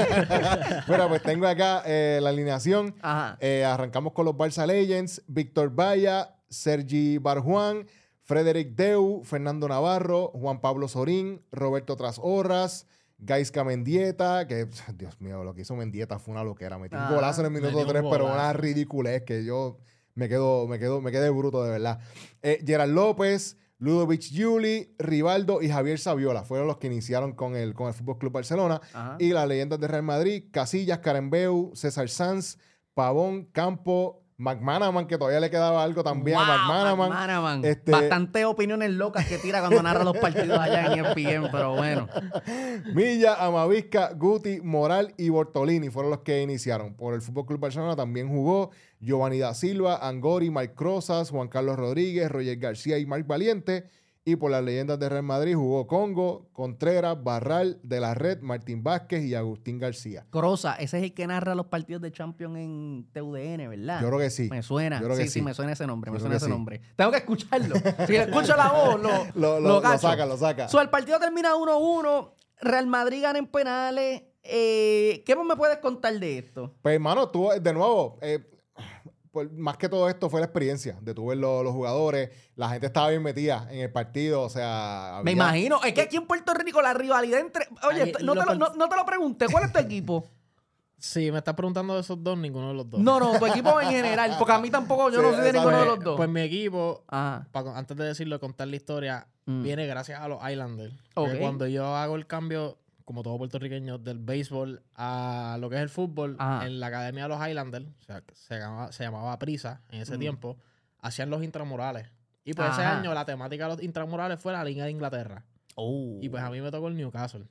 Bueno, pues tengo acá eh, la alineación. Ajá. Eh, arrancamos con los Barça Legends. Víctor Valla, Sergi Barjuan, Frederic Deu, Fernando Navarro, Juan Pablo Sorín, Roberto Trasorras, Gaisca Mendieta, que, Dios mío, lo que hizo Mendieta fue una loquera. Metió un Ah, golazo en el minuto metió un tres, pero golazo. una ridiculez que yo me quedo, me quedo, me quedé bruto de verdad. Eh, Gerard López, Ludovic Giuli, Rivaldo y Javier Saviola fueron los que iniciaron con el, con el Fútbol Club Barcelona. Ajá. Y las leyendas de Real Madrid, Casillas, Carembeu, César Sanz, Pavón, Campo, McManaman, que todavía le quedaba algo también Wow, a McManaman. McManaman. Este- Bastantes opiniones locas que tira cuando narra los partidos allá en E S P N, pero bueno. Milla, Amavisca, Guti, Moral y Bortolini fueron los que iniciaron. Por el F C Barcelona también jugó Giovanni da Silva, Angori, Mike Crozas, Juan Carlos Rodríguez, Roger García y Marc Valiente. Y por las leyendas de Real Madrid jugó Congo, Contreras, Barral, De la Red, Martín Vázquez y Agustín García. Croza, ese es el que narra los partidos de Champions en T U D N, ¿verdad? Yo creo que sí. Me suena. Yo creo sí, que sí, sí. me suena ese nombre. Yo Me creo suena que ese sí. nombre. Tengo que escucharlo. Si escucho la voz, lo, Lo, lo, lo, lo cacho. saca, lo saca. So, el partido termina uno uno. Real Madrid gana en penales. Eh, ¿Qué más me puedes contar de esto? Pues, hermano, tú, de nuevo, eh, pues, más que todo esto fue la experiencia de tu ver los, los jugadores. La gente estaba bien metida en el partido, o sea... Me había- imagino. Es que aquí en Puerto Rico la rivalidad entre... Oye, Ahí, t- no, lo te lo, per- no, no te lo pregunté. ¿Cuál es tu equipo? Si me estás preguntando de esos dos, ninguno de los dos. No, no, tu equipo en general. Porque a mí tampoco, yo Sí, no soy de exacto. ninguno de Pues, los dos. pues mi equipo, Ajá. pa- antes de decirlo, contar la historia, Mm. viene gracias a los Islanders. Ok. Porque cuando yo hago el cambio, como todo puertorriqueño, del béisbol a lo que es el fútbol, Ajá. en la academia de los Highlanders, o sea, que se llamaba, se llamaba Prisa en ese Mm. tiempo, hacían los intramurales. Y pues ese Ajá. año la temática de los intramurales fue la Liga de Inglaterra. Oh. Y pues a mí me tocó el Newcastle.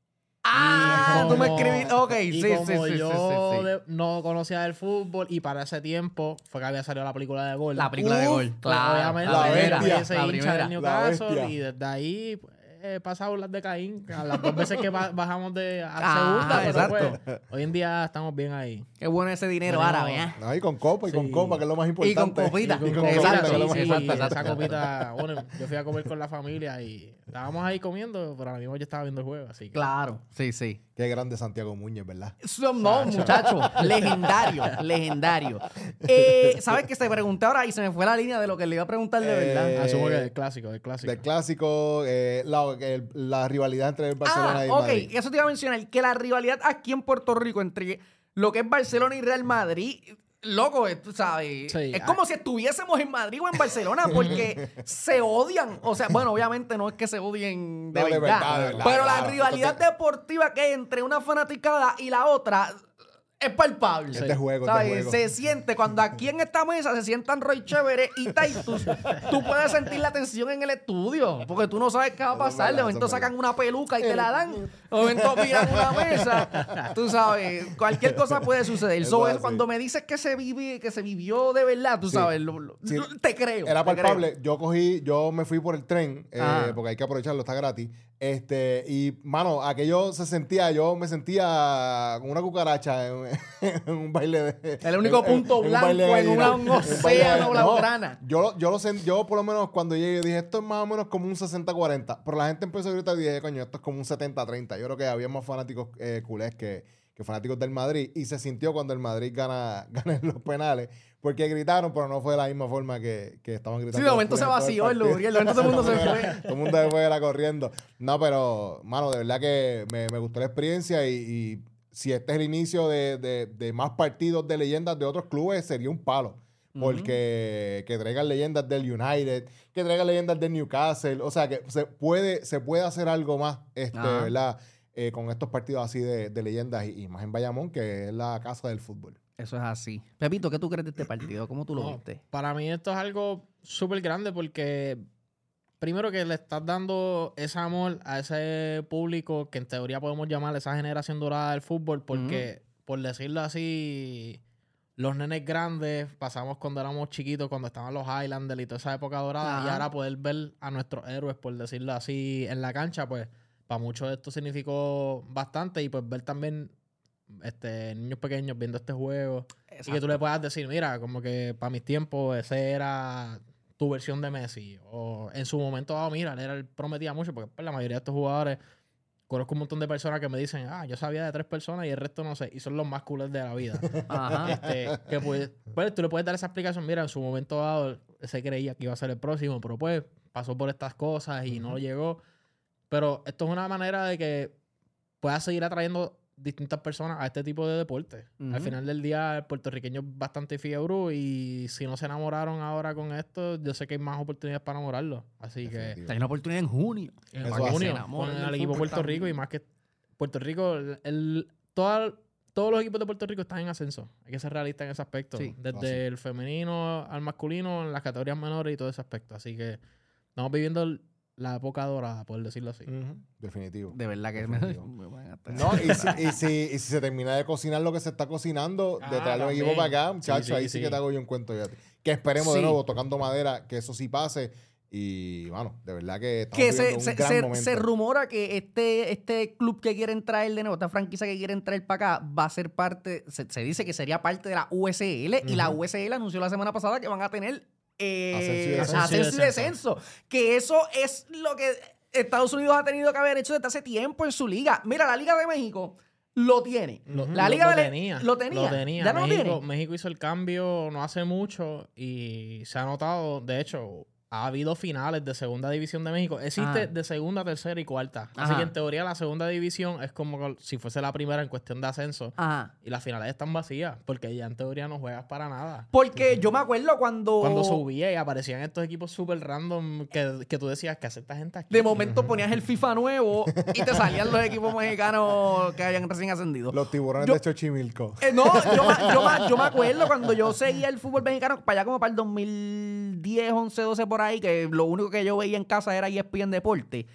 Ah, Y tú me como- escribiste. Ok, y sí, sí, como sí, sí, yo sí, sí. de- no conocía del fútbol y para ese tiempo fue que había salido la película de Gol. La película de Uf, Gol. Pues, Claro. obviamente, la yo bestia, ese la hincha primera. del Newcastle bestia. y desde ahí pues, he pasado las de Caín. A las dos veces que ba- bajamos de a Ajá, segunda, pero, exacto. pues, hoy en día estamos bien ahí. Qué bueno ese dinero Bueno, árabe, ¿eh? No, y con copa, y con Sí. copa, que es lo más Y importante. con copita. Y con Exacto, copita, que es lo más sí, importante. exacto, esa exacto. copita, bueno, yo fui a comer con la familia y estábamos ahí comiendo, pero a mismo yo estaba viendo el juego, así que... Claro, sí, sí. Qué grande Santiago Muñoz, ¿verdad? So- No, muchacho, legendario, legendario. Eh, ¿Sabes qué? Se pregunté ahora y se me fue la línea de lo que le iba a preguntar de Eh, verdad. Asumo que el clásico, el clásico. Del clásico, eh, la, el- la rivalidad entre el Barcelona Ah, y el ok, Madrid. eso te iba a mencionar, que la rivalidad aquí en Puerto Rico entre lo que es Barcelona y Real Madrid, loco, eh, tú sabes, Sí, es ah. como si estuviésemos en Madrid o en Barcelona porque se odian. O sea, bueno, obviamente no es que se odien de, No, de verdad, verdad, de verdad, pero la claro. rivalidad Entonces- deportiva que hay entre una fanaticada y la otra es palpable. Es de juego, es de ¿Sabes? juego. Se siente cuando aquí en esta mesa se sientan Roy Chévere y Titus, tú puedes sentir la tensión en el estudio porque tú no sabes qué va a Eso es pasar. De verdad, momento eso es sacan una peluca y te la dan. De momento miran una mesa. Tú sabes, cualquier cosa puede suceder. Eso So, es es así. cuando me dices que se vive, que se vivió de verdad, tú Sí. sabes, lo- lo- Sí. te creo. Era te palpable. Yo cogí, yo me fui por el tren, eh, Ah. porque hay que aprovecharlo, está gratis. Este, y, mano, aquello se sentía, yo me sentía como una cucaracha en, en un baile de. El único en- en- punto en un blanco baile de en gallina. una- un En un baile de océano gallina. blaugrana. yo, lo- yo lo sent- yo por lo menos cuando llegué dije, esto es más o menos como un sesenta cuarenta. Pero la gente empezó a gritar y dije, coño, esto es como un setenta treinta. Yo creo que había más fanáticos eh, culés que, que fanáticos del Madrid. Y se sintió cuando el Madrid gana, gana en los penales. Porque gritaron, pero no fue de la misma forma que, que estaban gritando. Sí, de los momento se culés en todo vació el partido. Luriel, de momento todo el mundo se fue. Todo el mundo se fue era corriendo. No, pero, mano, de verdad que me, me gustó la experiencia y, y si este es el inicio de, de- de más partidos de leyendas de otros clubes, sería un palo. Porque que traigan leyendas del United, que traigan leyendas del Newcastle. O sea, que se puede, se puede hacer algo más, este, Ajá. ¿verdad? Eh, con estos partidos así de, de leyendas y, y más en Bayamón, que es la casa del fútbol. Eso es así. Pepito, ¿qué tú crees de este partido? ¿Cómo tú lo No, viste? para mí esto es algo súper grande porque primero que le estás dando ese amor a ese público que en teoría podemos llamar esa generación dorada del fútbol porque, por decirlo así, los nenes grandes pasamos cuando éramos chiquitos, cuando estaban los Highlanders y toda esa época dorada Ajá. y ahora poder ver a nuestros héroes, por decirlo así, en la cancha, pues para muchos esto significó bastante y pues ver también este, niños pequeños viendo este juego. Y que tú le puedas decir, mira, como que para mis tiempos ese era tu versión de Messi. O en su momento, ah, mira, él, era, él prometía mucho, porque pues, la mayoría de estos jugadores, conozco un montón de personas que me dicen, ah, yo sabía de tres personas y el resto no sé. Y son los más cool de la vida. Ajá. este, que pues, pues, tú le puedes dar esa explicación, mira, en su momento dado, se creía que iba a ser el próximo, pero pues pasó por estas cosas y no llegó. Pero esto es una manera de que puedas seguir atrayendo distintas personas a este tipo de deporte. Ujú. Al final del día, el puertorriqueño es bastante fiebre y si no se enamoraron ahora con esto, yo sé que hay más oportunidades para enamorarlos. Así que Definitivo. Hay una oportunidad en junio. en Eso junio, hace. con Enamoren del el equipo fútbol Puerto Rico y también. más que Puerto Rico, el, el- toda, todos los equipos de Puerto Rico están en ascenso. Hay que ser realista en ese aspecto. Sí. Desde Así. el femenino al masculino, en las categorías menores y todo ese aspecto. Así que estamos viviendo el- la época dorada, por decirlo así. Ujú, definitivo. De verdad que me, Definitivo. me van a estar- No, y si, y, si, y si se termina de cocinar lo que se está cocinando, Ah, de traerle un equipo también. para acá, muchachos, Sí, sí, ahí sí, sí. que te hago yo un cuento. Fíjate. Que esperemos Sí. de nuevo, tocando madera, que eso sí pase. Y, bueno, de verdad que estamos Que se, viviendo un se, gran se- momento. se rumora que este, este club que quieren traer de nuevo, esta franquicia que quieren traer para acá, va a ser parte, se, se dice que sería parte de la U S L, y la Ujú. U S L anunció la semana pasada que van a tener eh, Ascenso y descenso. ascenso y descenso. Que eso es lo que Estados Unidos ha tenido que haber hecho desde hace tiempo en su liga. Mira, la Liga de México lo tiene. Lo, La lo- Liga lo de- tenía. lo tenía. Lo tenía. Ya no lo México, tiene. México hizo el cambio no hace mucho y se ha notado, de hecho, ha habido finales de segunda división de México. Existe Ajá. de segunda, tercera y cuarta. Así Ajá. que en teoría la segunda división es como si fuese la primera en cuestión de ascenso. Ajá. Y las finales están vacías porque ya en teoría no juegas para nada. Porque yo me acuerdo cuando... Cuando subía y aparecían estos equipos súper random que, que tú decías, ¿qué hace esta gente aquí? De momento ponías el FIFA nuevo y te salían los equipos mexicanos que hayan recién ascendido. Los tiburones Yo- de Xochimilco. Eh, no, yo, me- yo, me- yo me acuerdo cuando yo seguía el fútbol mexicano, para allá como para el dos mil diez, once, doce por ahí, que lo único que yo veía en casa era E S P N Deporte.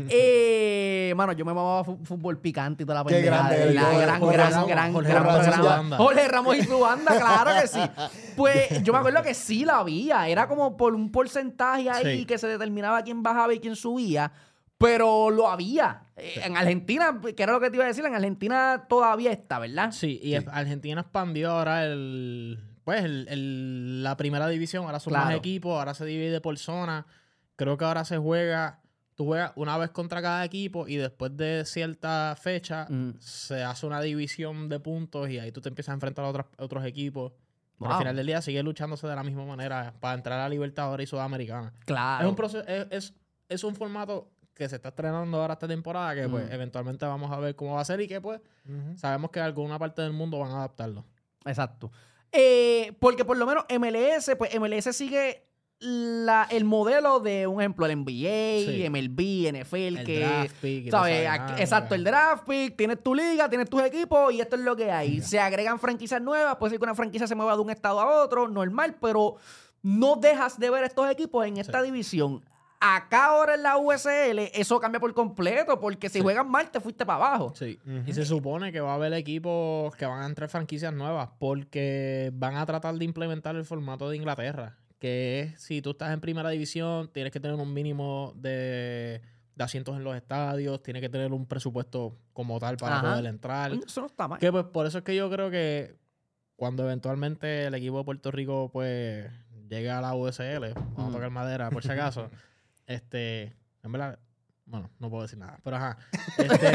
Eh, mano, yo me mamaba fu- fútbol picante y toda la Qué pendejada, grande de eres, verdad, Jorge gran, Ramos, gran, Jorge gran, Jorge gran Ramos y su programa. banda. Jorge Ramos y su banda, claro que sí. Pues yo me acuerdo que sí la había, era como por un porcentaje ahí Sí. que se determinaba quién bajaba y quién subía. Pero lo había. Eh, En Argentina, que era lo que te iba a decir, en Argentina todavía está, ¿verdad? Sí, y Argentina expandió ahora el... Pues el, el- la primera división, ahora son más Claro. equipos, ahora se divide por zona. Creo que ahora se juega, tú juegas una vez contra cada equipo y después de cierta fecha Mm. se hace una división de puntos y ahí tú te empiezas a enfrentar a otros, otros equipos. Pero Wow. al final del día sigue luchándose de la misma manera para entrar a Libertadores y Sudamericana. Claro. Es un proceso, es, es, es un formato que se está estrenando ahora esta temporada que pues Mm. eventualmente vamos a ver cómo va a ser y que pues Ujú. sabemos que en alguna parte del mundo van a adaptarlo. Exacto. Eh, porque por lo menos M L S, pues M L S sigue la, el modelo de, un ejemplo, el N B A, Sí. M L B, N F L, El que... draft pick y toda ¿sabes? esa Aquí- dinámica. Exacto, el draft pick, tienes tu liga, tienes tus equipos y esto es lo que hay. Ya. Se agregan franquicias nuevas, puede ser que una franquicia se mueva de un estado a otro, normal, pero no dejas de ver estos equipos en esta división. Acá ahora en la U S L eso cambia por completo, porque si Sí. juegas mal te fuiste para abajo. Sí. Ujú. Y se supone que va a haber equipos que van a entrar franquicias nuevas porque van a tratar de implementar el formato de Inglaterra, que es si tú estás en primera división, tienes que tener un mínimo de, de asientos en los estadios, tienes que tener un presupuesto como tal para Ajá. poder entrar. Coño, eso no está mal. Que pues por eso es que yo creo que cuando eventualmente el equipo de Puerto Rico pues llegue a la U S L, vamos Mm. a tocar madera por si acaso, este, en verdad, bueno, no puedo decir nada, pero ajá, este,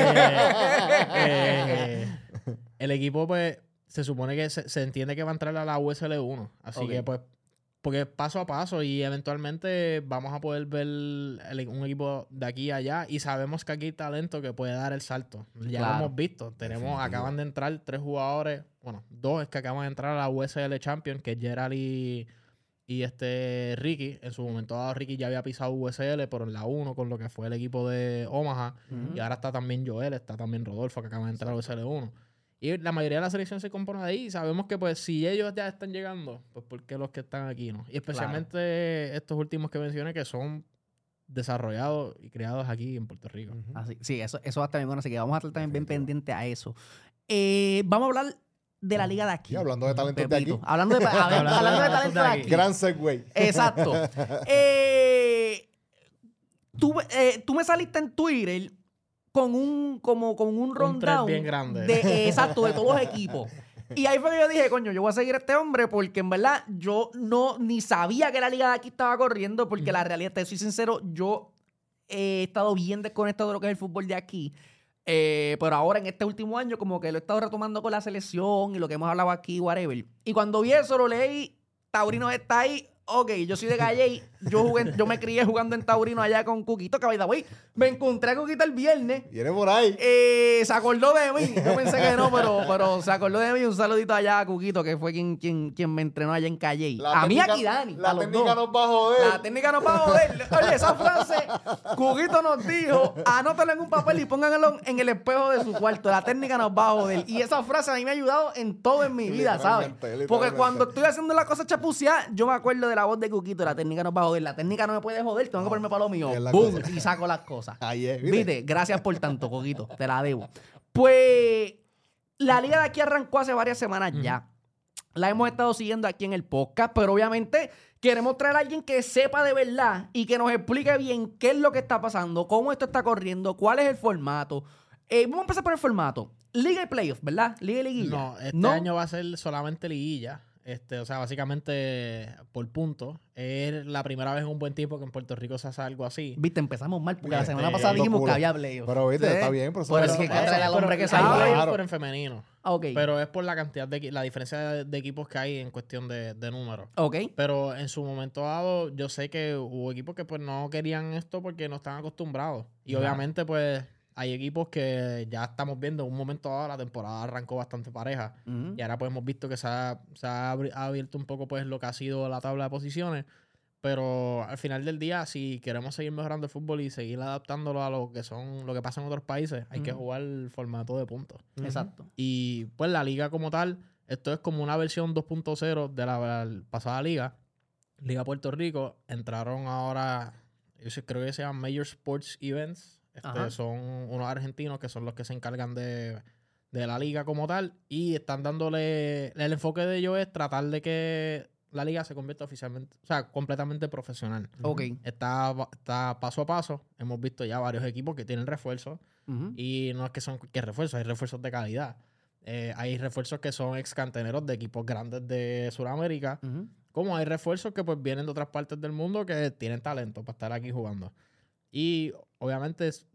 eh, el equipo pues se supone que se, se entiende que va a entrar a la U S L uno, así Ok. que pues porque paso a paso y eventualmente vamos a poder ver el- un equipo de aquí a allá y sabemos que aquí hay talento que puede dar el salto. Ya Claro. lo hemos visto. Tenemos, Definitivo. acaban de entrar tres jugadores, bueno, dos es que acaban de entrar a la U S L Champion, que es Gerald y, y este Ricky. En su momento dado Ricky ya había pisado U S L, pero en la uno con lo que fue el equipo de Omaha. Ujú. Y ahora está también Joel, está también Rodolfo, que acaban de entrar a U S L uno. Y la mayoría de la selección se compone de ahí. Y sabemos que, pues, si ellos ya están llegando, pues, ¿por qué los que están aquí no? Y especialmente estos últimos que mencioné, que son desarrollados y creados aquí en Puerto Rico. Ujú. Así, sí, eso, eso va a estar bien bueno, así que vamos a estar también bien pendiente a eso. Eh, vamos a hablar de la liga de aquí. Y hablando de talentos de Pepito. aquí, Hablando de, a ver, Hablando de hablando de talentos talentos de de aquí. aquí. gran segue. Exacto. Eh, tú, eh, tú me saliste en Twitter con un, como, con un rundown. bien grande. De, eh, exacto, de todos los equipos. Y ahí fue que yo dije, coño, yo voy a seguir a este hombre porque en verdad yo no ni sabía que la liga de aquí estaba corriendo porque la realidad, te soy sincero, yo he estado bien desconectado de lo que es el fútbol de aquí. Eh, pero ahora en este último año como que lo he estado retomando con la selección y lo que hemos hablado aquí, whatever. Y cuando vi eso, lo leí, Taurinos está ahí, ok, yo soy de Calle, yo jugué, yo me crié jugando en Taurino allá con Cuquito, que by the way, me encontré a Cuquito el viernes. Viene por ahí. Eh, se acordó de mí. Yo pensé que no, pero, pero se acordó de mí. Un saludito allá a Cuquito, que fue quien, quien, quien me entrenó allá en Calle. La A mí técnica- aquí, Dani. La a los técnica dos. nos va a joder. La técnica nos va a joder. Oye, esa frase, Cuquito nos dijo, anótalo en un papel y pónganlo en el espejo de su cuarto. La técnica nos va a joder. Y esa frase a mí me ha ayudado en todo en mi vida, ¿sabes? Literalmente, Porque literalmente. cuando estoy haciendo las cosas chapuceadas, yo me acuerdo de la voz de Cuquito. La técnica nos va a joder. La técnica no me puede joder. Tengo que ponerme para lo mío. es la Boom. cosa. Y saco las cosas. Ahí es, ¿viste? ¿Viste? Gracias por tanto, Coquito. Te la debo. Pues la liga de aquí arrancó hace varias semanas ya. La hemos estado siguiendo aquí en el podcast, pero obviamente queremos traer a alguien que sepa de verdad y que nos explique bien qué es lo que está pasando, cómo esto está corriendo, cuál es el formato. Eh, vamos a empezar por el formato. Liga y playoff, ¿verdad? Liga y liguilla. No, este año va a ser solamente liguilla. Este, o sea, básicamente por puntos. Es la primera vez en un buen tiempo que en Puerto Rico se hace algo así. Viste, empezamos mal porque la Este, semana pasada dijimos locura. que había playoff. Pero, viste, ¿Sí? está bien, por eso Por te eso lo- es que hay que Eso, traer al pero hombre que hay sabe. playoff, Claro. pero en femenino. Ah, ok. Pero es por la cantidad de equi- la diferencia de, de equipos que hay en cuestión de, de números. Ok. Pero en su momento dado, yo sé que hubo equipos que pues no querían esto porque no estaban acostumbrados. Y Claro. obviamente, pues, hay equipos que ya estamos viendo en un momento dado la temporada arrancó bastante pareja. Ujú. Y ahora pues hemos visto que se ha, se ha abri- ha abierto un poco pues lo que ha sido la tabla de posiciones. Pero al final del día, si queremos seguir mejorando el fútbol y seguir adaptándolo a lo que son lo que pasa en otros países, hay que Ujú. jugar el formato de puntos. Exacto. Y pues la liga como tal, esto es como una versión dos punto cero de la, la pasada liga. Liga Puerto Rico, entraron ahora, yo sé- creo que se llaman Major Sports Events. Este, Ajá. son unos argentinos que son los que se encargan de, de la liga como tal. Y están dándole, el enfoque de ellos es tratar de que la liga se convierta oficialmente, o sea, completamente profesional. Ok. Está, está paso a paso. Hemos visto ya varios equipos que tienen refuerzos. Ujú. Y no es que son que refuerzos, hay refuerzos de calidad. Eh, hay refuerzos que son ex canteneros de equipos grandes de Sudamérica. Ujú. Como hay refuerzos que pues vienen de otras partes del mundo que tienen talento para estar aquí jugando. Y obviamente es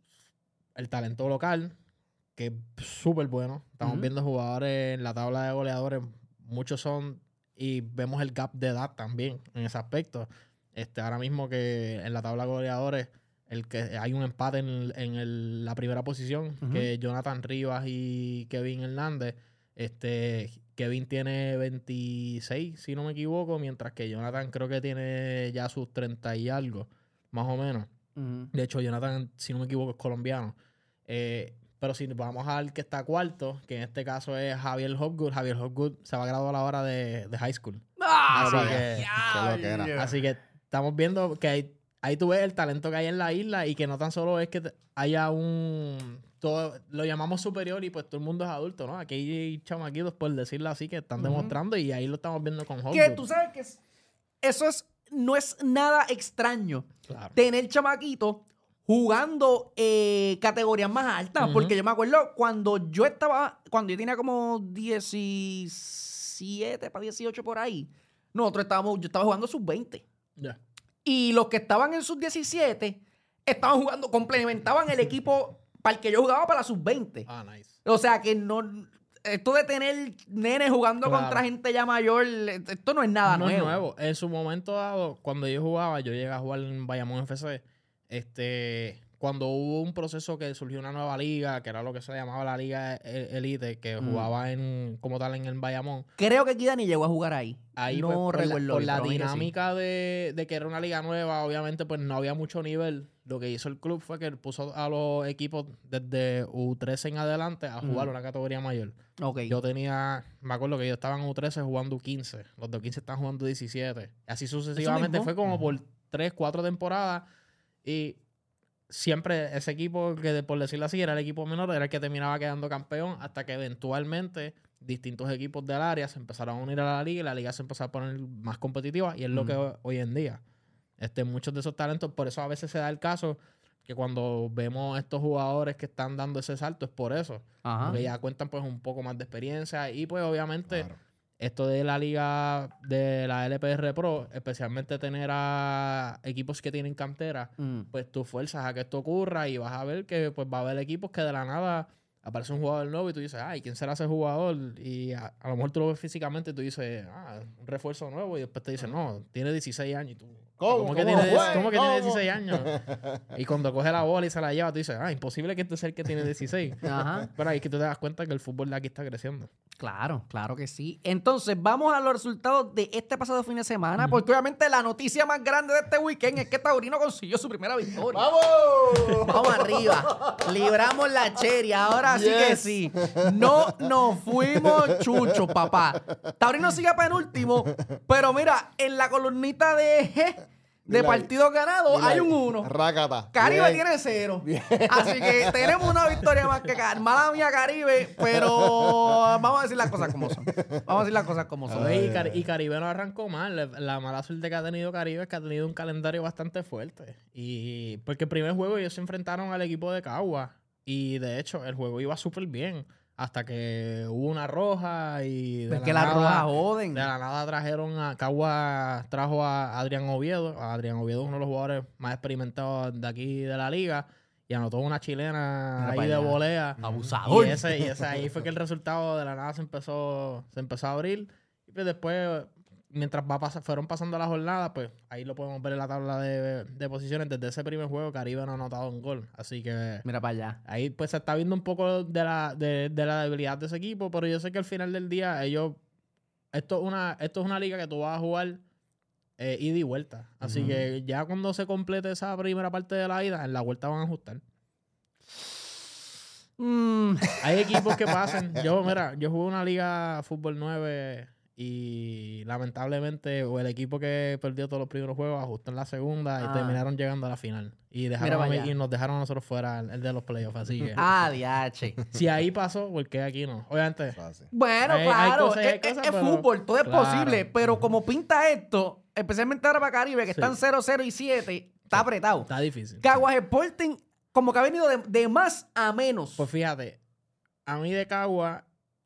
el talento local, que es súper bueno. Estamos Ujú. viendo jugadores en la tabla de goleadores. Muchos son, y vemos el gap de edad también en ese aspecto. Este, ahora mismo que en la tabla de goleadores el que hay un empate en, el- en el- la primera posición, Ujú. que Jonathan Rivas y Kevin Hernández. Este, Kevin tiene veintiséis, si no me equivoco, mientras que Jonathan creo que tiene ya sus treinta y algo, más o menos. Ujú. De hecho, Jonathan, si no me equivoco, es colombiano. Eh, pero si vamos al que está cuarto, que en este caso es Javier Hopgood, Javier Hopgood se va a graduar ahora de, de high school. ¡Ah! Así vaya. que- Qué loquera. Ya. Así que estamos viendo que hay, ahí tú ves el talento que hay en la isla y que no tan solo es que te- haya un... Todo, lo llamamos superior y pues todo el mundo es adulto, ¿no? Aquí hay chamaquitos, por decirlo así, que están Ujú. demostrando y ahí lo estamos viendo con Hopgood. Que tú sabes que es- eso es, no es nada extraño. Claro. Tener chamaquitos jugando eh, categorías más altas. Ujú. Porque yo me acuerdo cuando yo estaba, cuando yo tenía como diecisiete para dieciocho por ahí, nosotros estábamos, yo estaba jugando sub veinte. Ya. Y los que estaban en sub diecisiete estaban jugando, complementaban el equipo para el que yo jugaba para la sub veinte. Ah, nice. O sea que no. Esto de tener nenes jugando Claro. contra gente ya mayor, esto no es nada no nuevo. es nuevo. En su momento dado, cuando yo jugaba, yo llegué a jugar en Bayamón F C. Este, cuando hubo un proceso que surgió una nueva liga, que era lo que se llamaba la Liga E- Elite, que Mm. jugaba en como tal en el Bayamón. Creo que Kidani llegó a jugar ahí. Ahí no pues, por la, recuerdo. por bien, la pero a mí que sí. dinámica de, de que era una liga nueva, obviamente pues no había mucho nivel. Lo que hizo el club fue que puso a los equipos desde U trece en adelante a jugar Ujú. una categoría mayor. Ok. Yo tenía, me acuerdo que yo estaba en U trece jugando U quince. Los de U quince estaban jugando diecisiete. Así sucesivamente. mismo. Fue como por tres, cuatro temporadas. Y siempre ese equipo, que por decirlo así, era el equipo menor, era el que terminaba quedando campeón. Hasta que eventualmente distintos equipos del área se empezaron a unir a la liga y la liga se empezó a poner más competitiva. Y es lo Mm. que ho- hoy en día. Este, muchos de esos talentos, por eso a veces se da el caso que cuando vemos estos jugadores que están dando ese salto es por eso. Ajá. Porque ya cuentan pues un poco más de experiencia y pues obviamente Claro. esto de la liga de la L P R Pro, especialmente tener a equipos que tienen cantera, Mm. pues tú fuerzas a que esto ocurra y vas a ver que pues va a haber equipos que de la nada aparece un jugador nuevo y tú dices, ay, ¿quién será ese jugador? Y a, a lo mejor tú lo ves físicamente y tú dices, ah, un refuerzo nuevo. Y después te dicen, no, tiene dieciséis años. Y tú, ¿Cómo? ¿Cómo que, ¿Cómo tiene, fue? ¿cómo que ¿Cómo? tiene dieciséis años? Y cuando coge la bola y se la lleva, tú dices, ah, imposible que este sea el que tiene dieciséis. Ajá. Pero ahí es que tú te das cuenta que el fútbol de aquí está creciendo. Claro, claro que sí. Entonces, vamos a los resultados de este pasado fin de semana, porque obviamente la noticia más grande de este weekend es que Taurino consiguió su primera victoria. ¡Vamos! Vamos arriba. Libramos la cherry. Ahora sí que Yes. sí. No nos fuimos chuchos, papá. Taurino sigue penúltimo, pero mira, en la columnita de, de Dile ahí. partidos ganados Dile hay ahí. un uno. Rácata. Caribe Bien. tiene cero. Así que tenemos una victoria más que Caribe. Mala mía, Caribe, pero vamos a decir las cosas como son. Vamos a decir las cosas como son. Oye, y, Cari- y Caribe no arrancó mal. La- La mala suerte que ha tenido Caribe es que ha tenido un calendario bastante fuerte. Y porque el primer juego ellos se enfrentaron al equipo de Cagua. Y de hecho, el juego iba súper bien. Hasta que hubo una roja y... de Es la que las nada- rojas joden. De la nada trajeron a... Cagua trajo a Adrián Oviedo. A Adrián Oviedo es uno de los jugadores más experimentados de aquí de la liga. Y anotó una chilena Mira ahí para de allá. volea. Abusador. Y ese, y ese ahí fue que el resultado de la nada se empezó, se empezó a abrir. Y pues después, mientras va pas- fueron pasando las jornadas, pues ahí lo podemos ver en la tabla de, de posiciones. Desde ese primer juego, Caribe no ha anotado un gol. Así que Mira para allá. ahí pues se está viendo un poco de la, de, de la debilidad de ese equipo. Pero yo sé que al final del día, ellos... Esto es una, esto es una liga que tú vas a jugar eh, ida y vuelta. Así que ya cuando se complete esa primera parte de la ida, en la vuelta van a ajustar. Mm, Hay equipos que pasan. Yo, mira, yo jugué una liga fútbol nueve y lamentablemente o el equipo que perdió todos los primeros juegos ajustó en la segunda y Ah. terminaron llegando a la final. Y, Mira dejaron a para mí- allá. y nos dejaron a nosotros fuera el, el de los playoffs. Así que ah, diache. si ahí pasó, ¿por qué aquí no? Obviamente, Fácil. Bueno, Hay- hay claro, cosas y hay es, es- cosas, es pero- fútbol, todo es claro. posible, pero como pinta esto, especialmente ahora para Caribe, que Sí. están cero cero y siete, está apretado. está difícil. Caguas Sporting, como que ha venido de, de más a menos. Pues fíjate, a mí de Cagua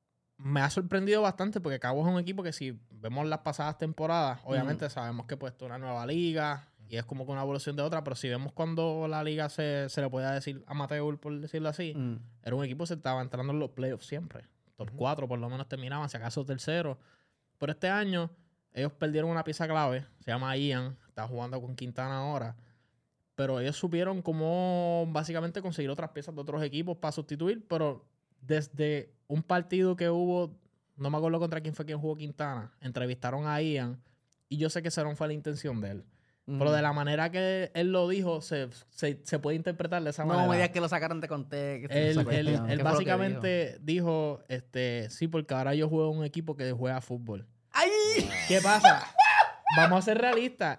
me ha sorprendido bastante porque Cagua es un equipo que si vemos las pasadas temporadas, obviamente sabemos que pues esto es una nueva liga y es como que una evolución de otra, pero si vemos cuando la liga se, se le podía decir amateur, por decirlo así, Mm. era un equipo que se estaba entrando en los playoffs siempre. Top cuatro por lo menos terminaban, si acaso tercero. Pero este año ellos perdieron una pieza clave, se llama Ian, está jugando con Quintana ahora. Pero ellos supieron cómo básicamente conseguir otras piezas de otros equipos para sustituir, pero desde un partido que hubo, no me acuerdo contra quién fue quien jugó Quintana, entrevistaron a Ian y yo sé que esa no fue la intención de él. Mm. Pero de la manera que él lo dijo, se, se, se puede interpretar de esa No manera. me digas que lo sacaron de contexto. Él, esa él- cuestión. él ¿Qué fue lo que básicamente dijo, este, sí, porque ahora yo juego en un equipo que juega fútbol. ¡Ay! ¿Qué pasa? Vamos a ser realistas.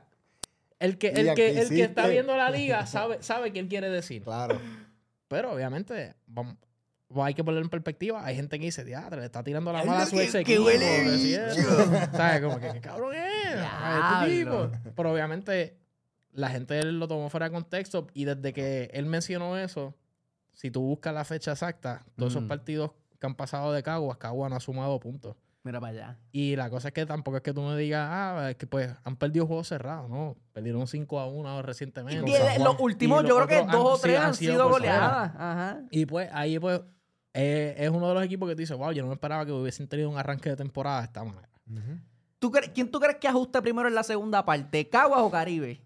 El que, el Ian, que, ¿qué el que está hiciste? viendo la liga sabe, sabe qué él quiere decir. Claro. Pero obviamente, vamos, hay que ponerlo en perspectiva. Hay gente que dice, diatre, le está tirando la Ay, mala no, a su que- ex que equipo. huele que si bicho. eso". ¿Sabes? Como que, ¿qué cabrón es? A este Diablo. tipo. Pero obviamente, la gente lo tomó fuera de contexto. Y desde que él mencionó eso, si tú buscas la fecha exacta, todos esos Mm. partidos que han pasado de Caguas, Caguas no ha sumado puntos. Mira para allá. Y la cosa es que tampoco es que tú me digas, ah, es que pues han perdido juegos cerrados, ¿no? Perdieron cinco a uno recientemente. Y con de- San Juan. los últimos, Y yo los creo que otros dos o sí tres han sido por fuera. goleadas. Ajá. Y pues ahí pues eh, es uno de los equipos que tú dices, wow, yo no me esperaba que hubiesen tenido un arranque de temporada de esta manera. Ujú. ¿Tú cre- ¿Quién tú crees que ajuste primero en la segunda parte? ¿Caguas o Caribe?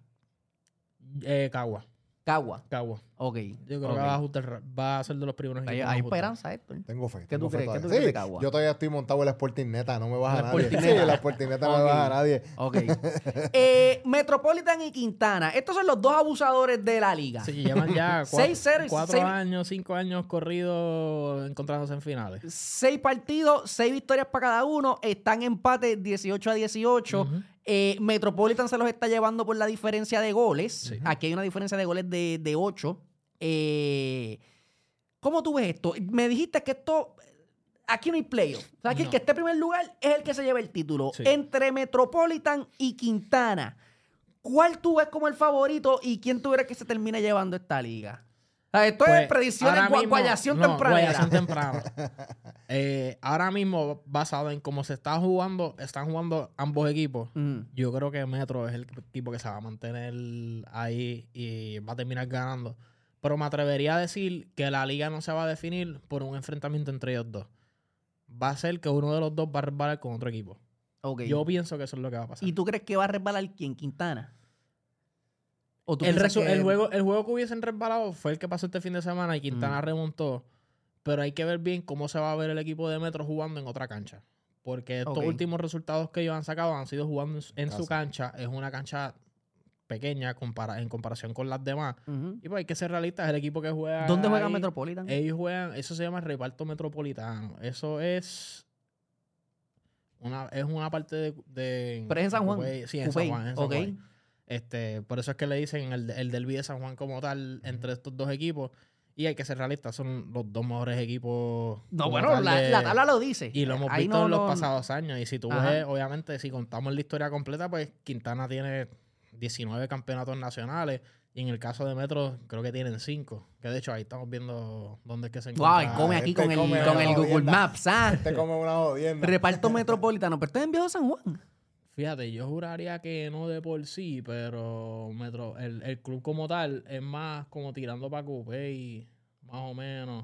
Eh, Cagua, Cagua. Cagua. Ok. Yo creo ok. que va a, ajustar, va a ser de los primeros Hay, equipos en hay ajustar. esperanza, Héctor. Tengo fe. ¿Qué tengo tú fe crees? ¿Qué todavía. tú crees de Sí, Cagua? yo todavía estoy montado en la Sporting Neta. No me baja La nadie. Sporting Sí, Neta. la Sporting Neta no Ok. me baja nadie. Ok. eh, Metropolitan y Quintana. Estos son los dos abusadores de la liga. Sí, llevan ya cuatro, Seis cero y cuatro seis- años, cinco años corridos encontrándose en finales. Seis partidos, seis victorias para cada uno. Están en empate dieciocho a dieciocho. Ujú. Eh, Metropolitan se los está llevando por la diferencia de goles. Sí. Aquí hay una diferencia de goles de, de ocho. Eh, ¿Cómo tú ves esto? Me dijiste que esto... Aquí no hay playoff. O sea, aquí el No. que esté en primer lugar es el que se lleva el título. Sí. Entre Metropolitan y Quintana, ¿cuál tú ves como el favorito y quién tú crees que se termina llevando esta liga? O sea, esto Pues, es predicciones, ahora gua- mismo- guayación no, tempranera. guayación temprana. Eh, ahora mismo, basado en cómo se está jugando, están jugando ambos equipos. Mm. Yo creo que Metro es el equipo que se va a mantener ahí y va a terminar ganando. Pero me atrevería a decir que la liga no se va a definir por un enfrentamiento entre ellos dos. Va a ser que uno de los dos va a resbalar con otro equipo. Okay. Yo pienso que eso es lo que va a pasar. ¿Y tú crees que va a resbalar quién? ¿Quintana? ¿O tú El, piensas resu- que- el, juego, el juego que hubiesen resbalado fue el que pasó este fin de semana y Quintana Mm. remontó. Pero hay que ver bien cómo se va a ver el equipo de Metro jugando en otra cancha. Porque estos Ok. últimos resultados que ellos han sacado han sido jugando en, su- en su Casa. cancha. Es una cancha pequeña compara- en comparación con las demás. Ujú. Y pues hay que ser realistas. Es el equipo que juega. ¿Dónde juega ahí. Metropolitan? Ellos juegan, eso se llama reparto metropolitano. Eso es una, es una parte de, de- Pero es en San Juan. Cupey. Sí, en Cupey. San Juan. en San Ok. Juan. Este, por eso es que le dicen el, el derbi de San Juan como tal entre estos dos equipos. Y hay que ser realistas, son los dos mejores equipos. No, como bueno, tal la, de- la tabla lo dice. Y lo hemos Ahí visto no- en los no- pasados años. Y si tú Ajá. ves, obviamente, si contamos la historia completa, pues Quintana tiene diecinueve campeonatos nacionales. Y en el caso de Metro, creo que tienen cinco. Que de hecho ahí estamos viendo dónde es que se Wow, encuentra. y come aquí Este con el, come con una el Google jodienda. Maps, ¿ah? Te come una jodienda. Reparto metropolitano. Pero está en Viejo San Juan. Fíjate, yo juraría que no de por sí, pero Metro, el, el club como tal es más como tirando para Cupey, más o menos.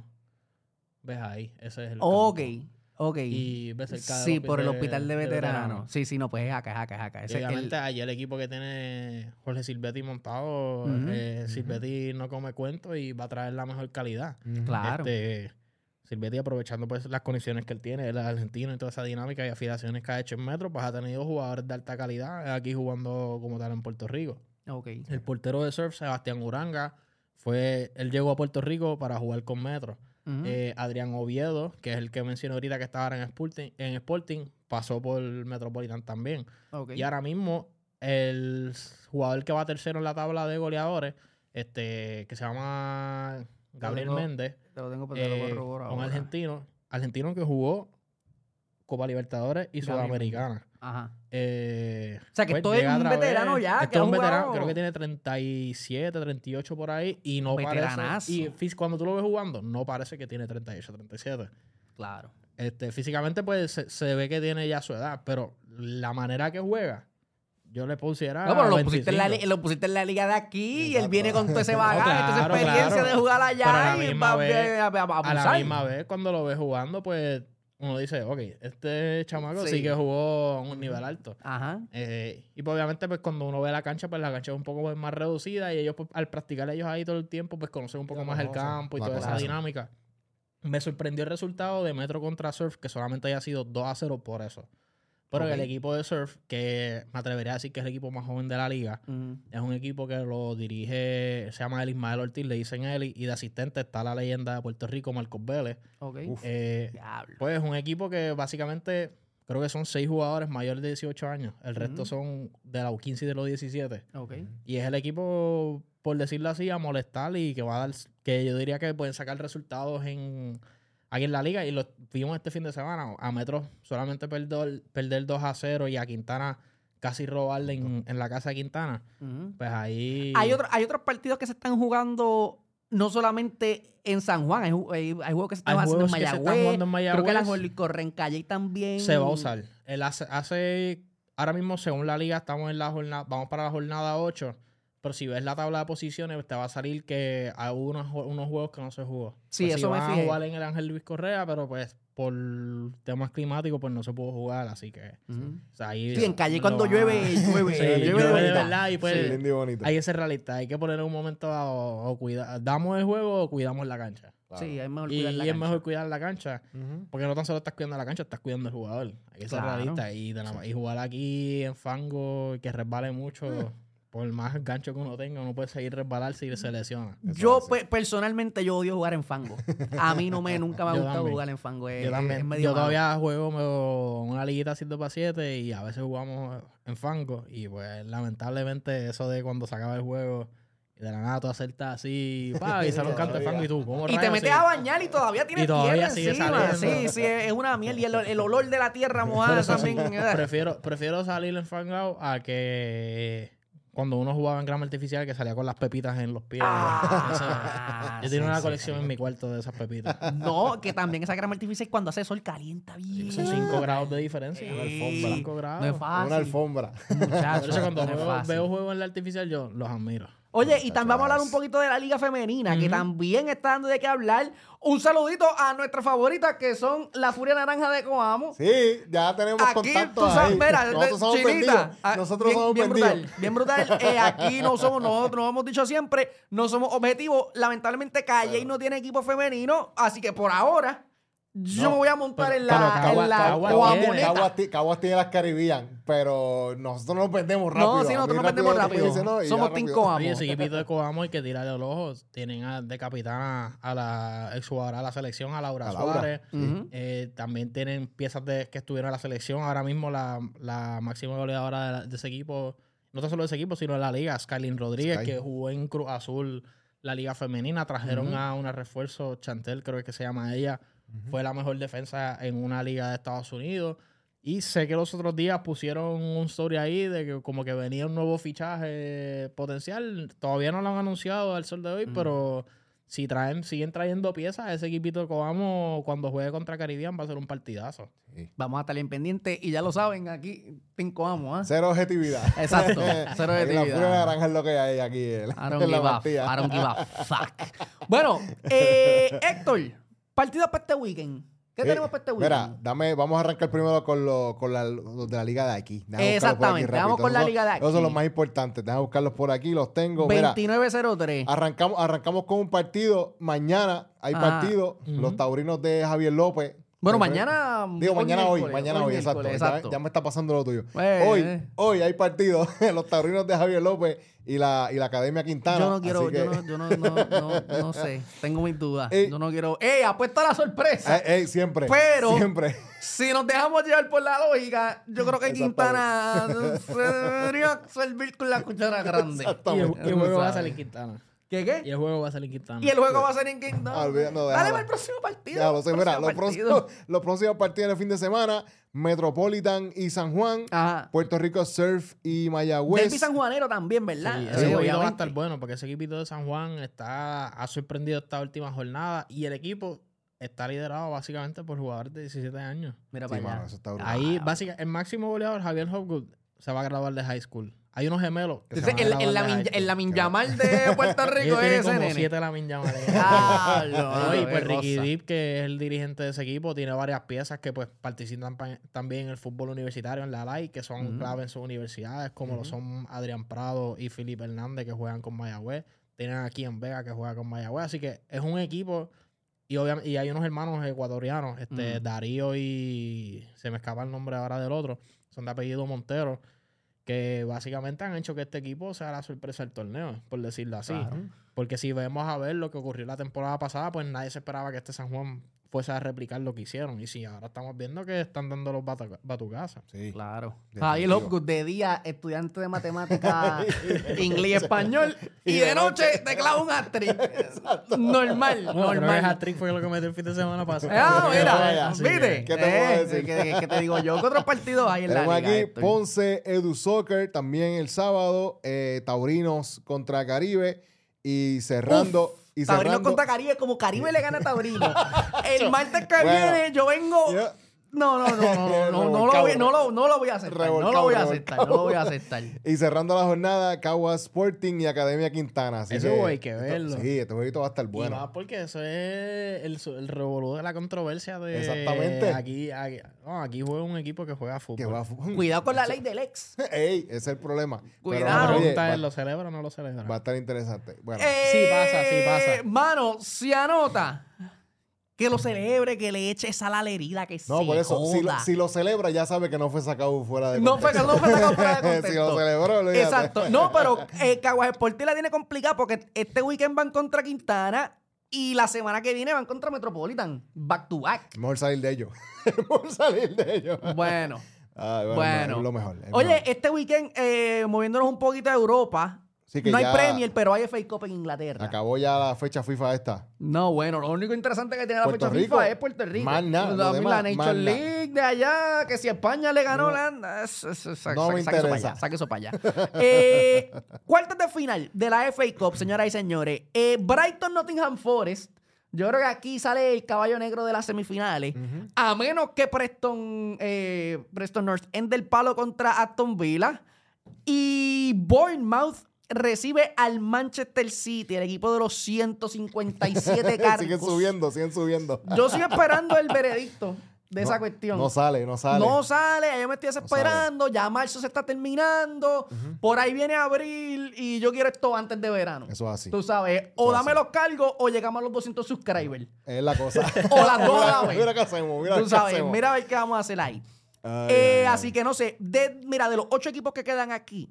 ¿Ves ahí? Ese es el Ok, campo. ok. Y ves cerca del Sí, por el hospital hospital de de veteranos. veteranos. Sí, sí, no, pues es acá, es acá, es acá. Y Ese es el- obviamente allí el equipo que tiene Jorge Silvetti montado, Ujú. eh, Silvetti no come cuento y va a traer la mejor calidad. Ujú. Claro. Este, Silvetti aprovechando pues las condiciones que él tiene, el argentino y toda esa dinámica y afiliaciones que ha hecho en Metro, pues ha tenido jugadores de alta calidad aquí jugando como tal en Puerto Rico. Ok. El portero de surf, Sebastián Uranga, fue, él llegó a Puerto Rico para jugar con Metro. Ujú. Eh, Adrián Oviedo, que es el que mencioné ahorita que estaba ahora en Sporting, en Sporting, pasó por Metropolitan también. Ok. Y ahora mismo, el jugador que va tercero en la tabla de goleadores, este, que se llama Gabriel tengo- Méndez, Lo tengo, pero te lo eh, corroboro un ahora. argentino, argentino que jugó Copa Libertadores y Gabriel Sudamericana. Ajá. Eh, O sea, que pues, esto es llega un otra vez. veterano ya, Esto que es ha un veterano, jugado. creo que tiene treinta y siete, treinta y ocho por ahí y no Veteranazo. parece. Y fis- cuando tú lo ves jugando, no parece que tiene treinta y ocho, treinta y siete. Claro. Este, físicamente, pues se, se ve que tiene ya su edad, pero la manera que juega, yo le pusiera. No, pero lo pusiste, en la, li- veinticinco. lo pusiste en la liga de aquí y él Exacto. viene con todo ese bagaje, No, toda esa claro, experiencia claro. de jugar Pero a allá la y misma pa- vez- a, a- a A la abusar. misma vez, cuando lo ves jugando, pues uno dice, ok, este chamaco sí, Sí. que jugó a un nivel alto. Ajá. Eh, y pues obviamente pues cuando uno ve la cancha, pues la cancha es un poco pues, más reducida y ellos pues, al practicar ellos ahí todo el tiempo, pues conocen un poco Ya más el conocen, campo y la toda esa conocen. dinámica. Me sorprendió el resultado de Metro contra Surf, que solamente haya sido dos a cero por eso. Pero Ok. el equipo de Surf, que me atrevería a decir que es el equipo más joven de la liga, Ujú. es un equipo que lo dirige, se llama el Ismael Ortiz, le dicen Eli, y de asistente está la leyenda de Puerto Rico, Marcos Vélez. Ok. Uf. Eh, Diablo. pues es un equipo que básicamente creo que son seis jugadores mayores de dieciocho años. El resto Ujú. son de la U quince y de los diecisiete. Ok. Y es el equipo, por decirlo así, a molestar y que va a dar, que yo diría que pueden sacar resultados en aquí en la liga. Y lo vimos este fin de semana. A Metro solamente perder, perder dos a cero y a Quintana casi robarle en, en la casa de Quintana. Ujú. Pues ahí... Hay, otro- hay otros partidos que se están jugando no solamente en San Juan, hay, ju- hay, hay juegos que se están Hay haciendo en juegos que se están Mayagüez. jugando en Mayagüez. Creo que la Juan Luis Correa en Calle también. se va a usar. El hace, hace- ahora mismo, según la liga, estamos en la jornada, vamos para la jornada ocho. Pero si ves la tabla de posiciones, te va a salir que hay unos, ju- unos juegos que no se jugó. Sí, Pues eso me iban a fijé. jugar en el Ángel Luis Correa, pero pues por temas climáticos, pues no se pudo jugar, así que. Ujú. O sea, ahí Sí, en Calle lo cuando van a- llueve, llueve, Sí, llueve de llueve de verdad. verdad y pues Sí, lindo y bonito. hay que ser realista. Hay que poner en un momento a- o, cuidar. ¿Damos el juego o cuidamos la cancha? Claro. Sí, es mejor Y, cuidar la y es cancha. mejor cuidar la cancha. Ujú. Porque no tan solo estás cuidando la cancha, estás cuidando el jugador. Hay que ser Claro. realista. Y, de la- y jugar aquí en fango, que resbale mucho, por más gancho que uno tenga, uno puede seguir resbalarse y se lesiona. Eso Yo, hace. pe- personalmente, yo odio jugar en fango. A mí no me, nunca me ha Yo gustado también. jugar en fango. Es, Yo también. es medio Yo malo. todavía juego me- una liguita siete para siete y a veces jugamos en fango. Y pues lamentablemente eso de cuando se acaba el juego y de la nada tú acertas así, pa, y sale un canto de fango y tú, ¿cómo Y te rayos metes sigue? a bañar y todavía tienes Y todavía tierra sigue encima. saliendo. Sí, sí, es una mierda. Y el, el olor de la tierra Por mojada eso sí, también. eh. prefiero, prefiero salir en fangao a que cuando uno jugaba en grama artificial que salía con las pepitas en los pies. Ah, Eso- yo tengo sí, una sí, colección sí. en mi cuarto de esas pepitas. No, que también esa grama artificial cuando hace sol calienta bien. Son cinco grados de diferencia. Sí, Una alfombra. cinco grados. No es fácil. Una alfombra. Muchacho, Por eso cuando no es veo, fácil. veo juegos en la artificial, yo los admiro. Oye, y Muchacho, también vamos a hablar es- un poquito de la Liga Femenina, que Ujú. también está dando de qué hablar. Un saludito a nuestras favoritas, que son la Furia Naranja de Coamo. Sí, ya tenemos Aquí, contactos tú sabes, ahí. mira, Nosotros somos Chinita, vendidos. ah, Nosotros bien, somos bien vendidos. brutal, bien brutal. Eh, aquí no somos nosotros, nos hemos dicho siempre, no somos objetivos. Lamentablemente, Calle no tiene equipo femenino, así que por ahora yo No, me voy a montar pero- en pero la, Cagua- en la Cagua Coamoneta. tiene. Caguas, ti- Caguas tiene las Caribbean, pero nosotros nos vendemos rápido. No, sí, A mí nosotros nos vendemos tú me rápido. dices, no, y ya Somos Team rápido. Coamo. Oye, ese equipito de Coamo hay que tirarle al ojo. Tienen a- de capitana a la exjugadora de la selección, a Laura, A Laura, Suárez. Ujú. Eh, también tienen piezas de, que estuvieron en la selección. Ahora mismo la, la máxima goleadora de, la- de ese equipo, no tan solo de ese equipo, sino de la liga, Skylin Rodríguez, Sky. que jugó en Cruz Azul la liga femenina. Trajeron Ujú. a una refuerzo, Chantel creo que se llama ella. Fue la mejor defensa en una liga de Estados Unidos. Y sé que los otros días pusieron un story ahí de que como que venía un nuevo fichaje potencial. Todavía no lo han anunciado al sol de hoy, pero si traen, siguen trayendo piezas, ese equipito de Coamo cuando juegue contra Caribbean va a ser un partidazo. Sí. Vamos a estar bien pendientes y ya lo saben, aquí Team Coamo, ¿ah? Cero objetividad. Exacto, cero Aquí La objetividad. Furia Naranja es lo que hay aquí en, I don't en la give a, partida. I don't give a fuck. Bueno, eh, Héctor, partido para este weekend. ¿Qué Sí. tenemos para este weekend? Mira, dame, vamos a arrancar primero con, lo, con la, los de la liga de aquí. Déjame buscarlos por aquí Exactamente, vamos rapidito. con la Esos- liga de Esos son aquí. los más importantes. Déjame buscarlos por aquí, los tengo. Mira, veintinueve cero tres. arrancamos, arrancamos con un partido. Mañana hay Ah. partido. Ujú. Los taurinos de Javier López. Bueno, Se mañana. Digo, mañana hoy, miércoles, mañana hoy, exacto. miércoles, Ya- exacto. Ya, me está pasando lo tuyo. Eh, hoy, eh. hoy hay partido. Los taurinos de Javier López y la, y la Academia Quintana. Yo no quiero, así que- yo, no, yo no, no, no, no sé. Tengo mis dudas. Ey. Yo no quiero. ¡Ey! Apuesta a la sorpresa. Eh, eh, siempre. Pero- Siempre. Si nos dejamos llevar por la lógica, yo creo que Quintana se debería servir con la cuchara grande. Y el, Exactamente. y el juego va a Sabes. salir Quintana. ¿Qué Y qué? el juego va a salir Quintana. Y el juego va a ser en Quintana. Ah, olvida- no, Dale déjalo. para el próximo partido. Ya lo sé, mira, los Próximo próximos, los próximos partidos del fin de semana, Metropolitan y San Juan, Ajá. Puerto Rico Surf y Mayagüez. Derby sanjuanero también, ¿verdad? Sí, Eh, ese jueguito va a obviamente. estar bueno porque ese equipito de San Juan está, ha sorprendido esta última jornada y el equipo está liderado básicamente por jugadores de diecisiete años. Mira Sí, para allá. mano, eso está brutal. Ahí, básicamente, el máximo goleador, Javier Hopgood, se va a graduar de high school. Hay unos gemelos que se Ese- van a el, graduar el, de Lamin- high school. el Lamin-Yamal de Puerto Rico Ellos es tienen ese como nene. siete Lamin Yamal. Ah, no, No, y qué pues Ricky cosa. Deep, que es el dirigente de ese equipo, tiene varias piezas que pues participan pa- también en el fútbol universitario, en la L A I, que son Ujú. clave en sus universidades, como lo son Adrián Prado y Felipe Hernández, que juegan con Mayagüez. Tienen aquí en Vega, que juega con Mayagüez. Así que es un equipo, y obviamente y hay unos hermanos ecuatorianos, este Mm. Darío y... se me escapa el nombre ahora del otro, son de apellido Montero, que básicamente han hecho que este equipo sea la sorpresa del torneo, por decirlo así. Claro. Porque si vemos a ver lo que ocurrió la temporada pasada, pues nadie se esperaba que este San Juan fuese a replicar lo que hicieron. Y sí, ahora estamos viendo que están dando los batu- batucazos. Sí. Claro. Definitivo. Javier Hopgood de día, estudiante de matemática, inglés y español. Y, Y de de noche noche. te clava un hat-trick. Normal, Bueno, creo que normal. hat-trick fue lo que metió el fin de semana pasado. Ah, mira, vaya, Así ¿viste? ¿qué te puedo Eh, decir? ¿Qué, qué te digo yo? ¿Qué otros partidos hay en la Tenemos liga, aquí Héctor? Ponce Edu Soccer también el sábado, eh, Taurinos contra Caribe y cerrando. Uf, y Taurino cerrando contra Caribe, como Caribe le gana a Taurino. El martes que Bueno. viene yo vengo... Yo- No, no, no, no, no, no, no, lo voy, no, lo, no lo voy a aceptar. No lo Revolcado, voy a aceptar, no lo voy a aceptar. Y cerrando la jornada, Caguas Sporting y Academia Quintana. Así Ese que juego hay que esto- verlo. Sí, este jueguito va a estar Y bueno. más porque eso es el, el revolú de la controversia de... Exactamente. Aquí, aquí, no, aquí juega un equipo que juega fútbol. Que va a fu- Cuidado con la ley del ex. Ey, ese es el problema. Pero, Cuidado. La oye, pregunta va, es, ¿lo celebra o no lo celebra? va a estar interesante. Bueno, Sí pasa, sí pasa. Eh, Mano, si anota, que lo celebre, que le eche sal a la herida, que no, se por eso, si lo, joda. si lo celebra, ya sabe que no fue sacado fuera de No fue, contexto. no fue sacado fuera de contexto. Si lo celebró, olvídate. Exacto. No, pero eh, Caguas Sporting la tiene complicada porque este weekend van contra Quintana y la semana que viene van contra Metropolitan. Back to back. Mejor salir de ellos. Mejor salir de ellos. Bueno. Ay, bueno, Bueno. es lo mejor. es Oye, mejor. este weekend, eh, moviéndonos un poquito a Europa, Sí que no hay ya Premier, pero hay F A Cup en Inglaterra. acabó ya la fecha FIFA esta. No, bueno, lo único interesante que tiene la Puerto fecha Rico. FIFA es Puerto Rico. Más nada, La, lo la demás, Nation más nada. League de allá, que si España le ganó, la, es- es- es- No me saque eso para interesa. allá, saque eso para allá. Eh, cuartos de final de la F A Cup, señoras y señores. Eh, Brighton Nottingham Forest. Yo creo que aquí sale el caballo negro de las semifinales. Ujú. A menos que Preston, eh, Preston North End del palo contra Aston Villa. Y Bournemouth recibe al Manchester City, el equipo de los ciento cincuenta y siete cargos. Siguen subiendo, siguen subiendo. Yo sigo esperando el veredicto de no, esa cuestión. No sale, no sale. No sale, yo me estoy desesperando, no ya marzo se está terminando, uh-huh. por ahí viene abril y yo quiero esto antes de verano. Eso es así. Tú sabes, o dame los cargos o llegamos a los doscientos subscribers. Es la cosa. O las dos a la vez. Mira qué hacemos, mira Tú qué sabes, hacemos. mira a ver qué vamos a hacer ahí. Ay, eh, ay, así ay. que no sé, de, mira, de los ocho equipos que quedan aquí,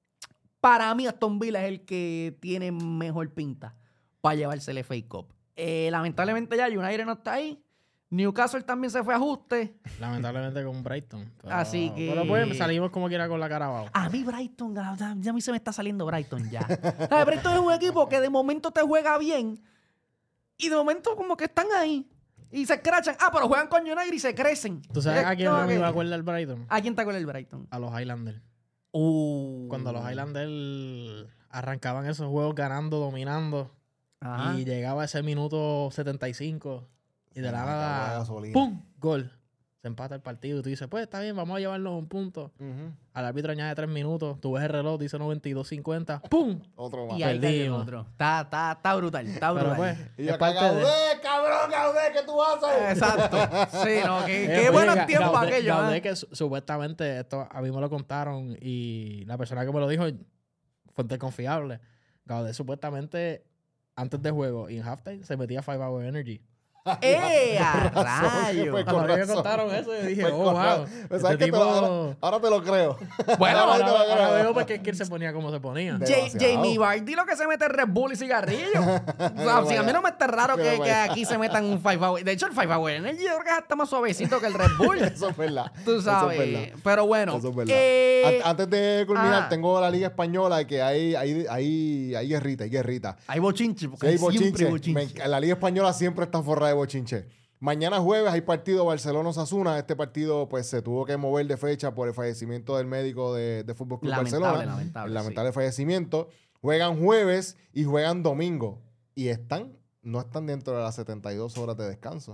para mí Aston Villa es el que tiene mejor pinta para llevarse el F A Cup. Eh, lamentablemente ya United no está ahí. Newcastle también se fue a ajuste. Lamentablemente con Brighton. Pero, Así que... Pero pues salimos como quiera con la cara abajo. A mí Brighton, ya, ya a mí se me está saliendo Brighton ya. ¿Sabes? Brighton es un equipo que de momento te juega bien y de momento como que están ahí y se escrachan. Ah, pero juegan con United y se crecen. ¿Tú sabes a quién no, me que... acuerda el Brighton? ¿A quién te acuerda el Brighton? A los Highlanders. Uh. Cuando los Highlanders arrancaban esos juegos ganando, dominando, Ajá. y llegaba ese minuto setenta y cinco y de la nada, gasolina. ¡pum! Gol. Se empata el partido y tú dices, pues está bien, vamos a llevarnos un punto. Uh-huh. Al árbitro añade tres minutos, tú ves el reloj, dice noventa y dos cincuenta, ¡pum! Otro más. Y ahí cayó el Perdimos. otro. Está, está, está brutal, está Pero brutal. pues, Y es yo acá, parte de... Gaudé, cabrón, Gaudé, ¿qué tú haces? Exacto. Sí, no, qué, Eh, qué oye, buenos Ga- tiempos Gaudé- aquellos. Gaudé ¿eh? que su- supuestamente, esto a mí me lo contaron y la persona que me lo dijo, fuente confiable. Gaudé supuestamente, antes de juego y en halftime, se metía five hour energy. ¡Eh, a Con razón, rayo! pues, Cuando a mí me razón. contaron eso, yo dije, Pues, oh, con wow. razón. Este ¿Sabes qué? Te tipo... lo- ahora, ahora te lo creo. Bueno, ahora, te lo ahora creo. veo porque es que él se ponía como se ponía. De- Ja- demasiado. Jamie Vardy lo que se mete es Red Bull y cigarrillo. O sea, si a mí no me está raro que, Pero que vaya. aquí se metan un five hour. De hecho, el five hour energy yo creo que es hasta más suavecito que el Red Bull. Eso es verdad. Tú sabes. Eso es verdad. Pero bueno. Eso es verdad. eh, An- Antes de culminar, ah. tengo la Liga Española que hay, hay, hay, hay guerrita, hay guerrita. hay bochinche. Sí, Porque hay hay siempre bochinche. bochinche. Me- la Liga Española siempre está forrada de bochinche. Mañana jueves hay partido Barcelona-Osasuna. Este partido pues se tuvo que mover de fecha por el fallecimiento del médico de, de Fútbol Club Lamentable, Barcelona. lamentable, el lamentable fallecimiento. Juegan jueves y juegan domingo. Y están, no están dentro de las setenta y dos horas de descanso.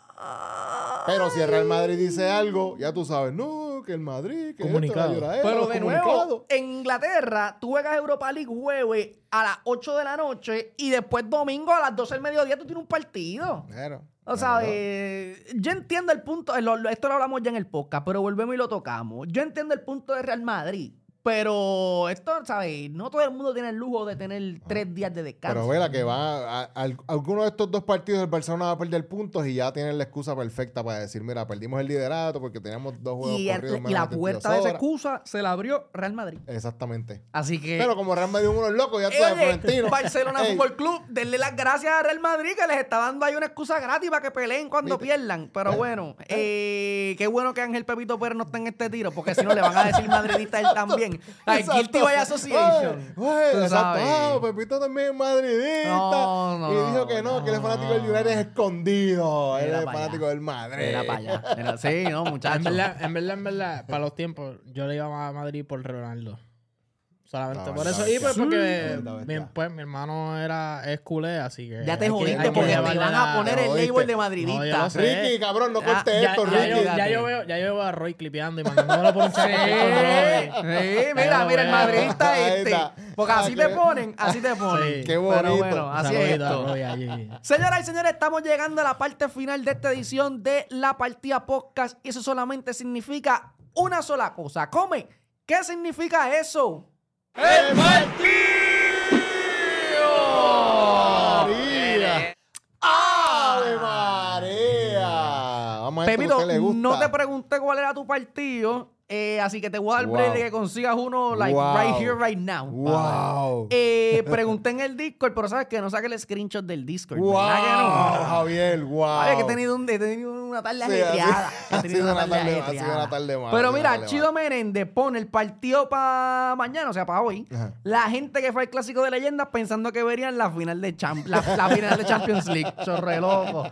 Ah. Pero si el Real Madrid dice algo, ya tú sabes, no, que el Madrid, que Comunicado. esto, la lloradera, Pero los de comunicados. nuevo, en Inglaterra, tú juegas Europa League jueves a las ocho de la noche y después domingo a las doce del mediodía tú tienes un partido. Claro, O sea, claro. eh, yo entiendo el punto, eh, lo- lo- esto lo hablamos ya en el podcast, pero volvemos y lo tocamos. Yo entiendo el punto de Real Madrid, pero esto, ¿sabes? No todo el mundo tiene el lujo de tener tres días de descanso. Pero vela que va, a, a- alguno de estos dos partidos el Barcelona va a perder puntos y ya tienen la excusa perfecta para decir, mira, perdimos el liderato porque teníamos dos juegos y, el- corridos. y menos la setenta y dos puerta de esa horas. excusa se la abrió Real Madrid. Exactamente. Así que... Pero como Real Madrid es uno loco, ya tú Eh, sabes, oye, Florentino. Barcelona Ey, Fútbol Club, denle las gracias a Real Madrid que les está dando ahí una excusa gratis para que peleen cuando ¿Viste? pierdan. Pero bueno, eh, qué bueno que Ángel Pepito Pérez no está en este tiro, porque si no le van a decir madridista a él también. Ay, Exacto. Guilty by Association. Ay, ay, Tú exacto. sabes. Ah, Pepito también es madridista. No, no, y dijo que no, no. que él es fanático del United escondido. Él Mira es pa' fanático allá. del Madrid. Era para allá. Era- sí, no, En muchachos. verdad, en verdad, en verdad, para los tiempos, yo le iba a Madrid por Ronaldo. Solamente No, por verdad, eso. Y pues verdad. porque Verdad, mi, verdad. pues, mi hermano era, es culé, así que... Ya te hay que- jodiste hay que porque te llevarle van la- a poner Te el jodiste. label de No, madridista. yo lo sé. Ricky, cabrón, no Ah, cortes Ya, esto, ya, Ricky. yo, ya, Olvídate. yo veo, ya yo veo a Roy clipeando y mandándolo por un chat. Sí, sí, mira, mira el madridista Ahí este. está. Porque así Ah, te qué- ponen, así te ponen. Sí. Qué Pero bonito. bueno, así es Saludito a esto. Roy allí. Señoras y señores, estamos llegando a la parte final de esta edición de La Partida Podcast y eso solamente significa una sola cosa. Come, ¿qué significa eso? ¡El partido! María. ¡Ave María! Vamos a ver Pepito, a usted le gusta. no te pregunté cuál era tu partido, eh, así que te voy a dar Wow. break de que consigas uno like Wow. right here, right now. ¡Wow! Eh, pregunté en el Discord, pero sabes que no saque el screenshot del Discord. ¡Wow! ¿Verdad que no? Javier, wow. Vale, que he tenido, un, he tenido una tarde Sí, ajetreada. así- He ha tenido sido una tarde- ha ajetreada. sido una tarde mala, ha Pero sido mira, una tarde Chido Menéndez pone el partido para mañana, o sea, para hoy. Ajá. La gente que fue al Clásico de Leyendas pensando que verían la final de, Champ- la, la final de Champions League. Chorre loco.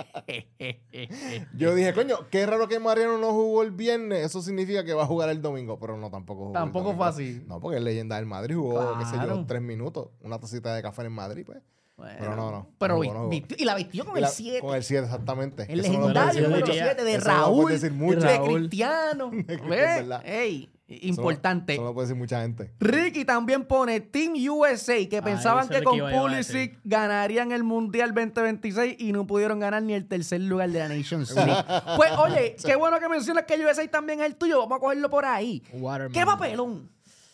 Yo dije, coño, qué raro que Mariano no jugó el viernes. Eso significa que va a jugar el domingo, pero no, tampoco jugó. el Tampoco domingo. fue así. No, porque es leyenda del Madrid, jugó, qué sé yo, Claro. tres minutos. Una tacita de café en Madrid, pues. Bueno, Pero no, no. Pero No vi- jugó, no jugó. vistió- y la vistió con Y el la- siete. Con el siete, exactamente. El Eso no lo legendario puedo número decir. siete de Eso no lo Raúl, puedes decir mucho. de Raúl. Cristiano. Es ¿Ves? verdad. Ey, Importante. Eso no lo puede decir mucha gente. Ricky también pone Team U S A, que Ah, pensaban eso que es lo con que iba- iba a Pulisic decir. ganarían el Mundial veinte veintiséis y no pudieron ganar ni el tercer lugar de la Nations League. Pues, oye, qué bueno que mencionas que U S A también es el tuyo. Vamos a cogerlo por ahí. Waterman. ¿Qué papelón?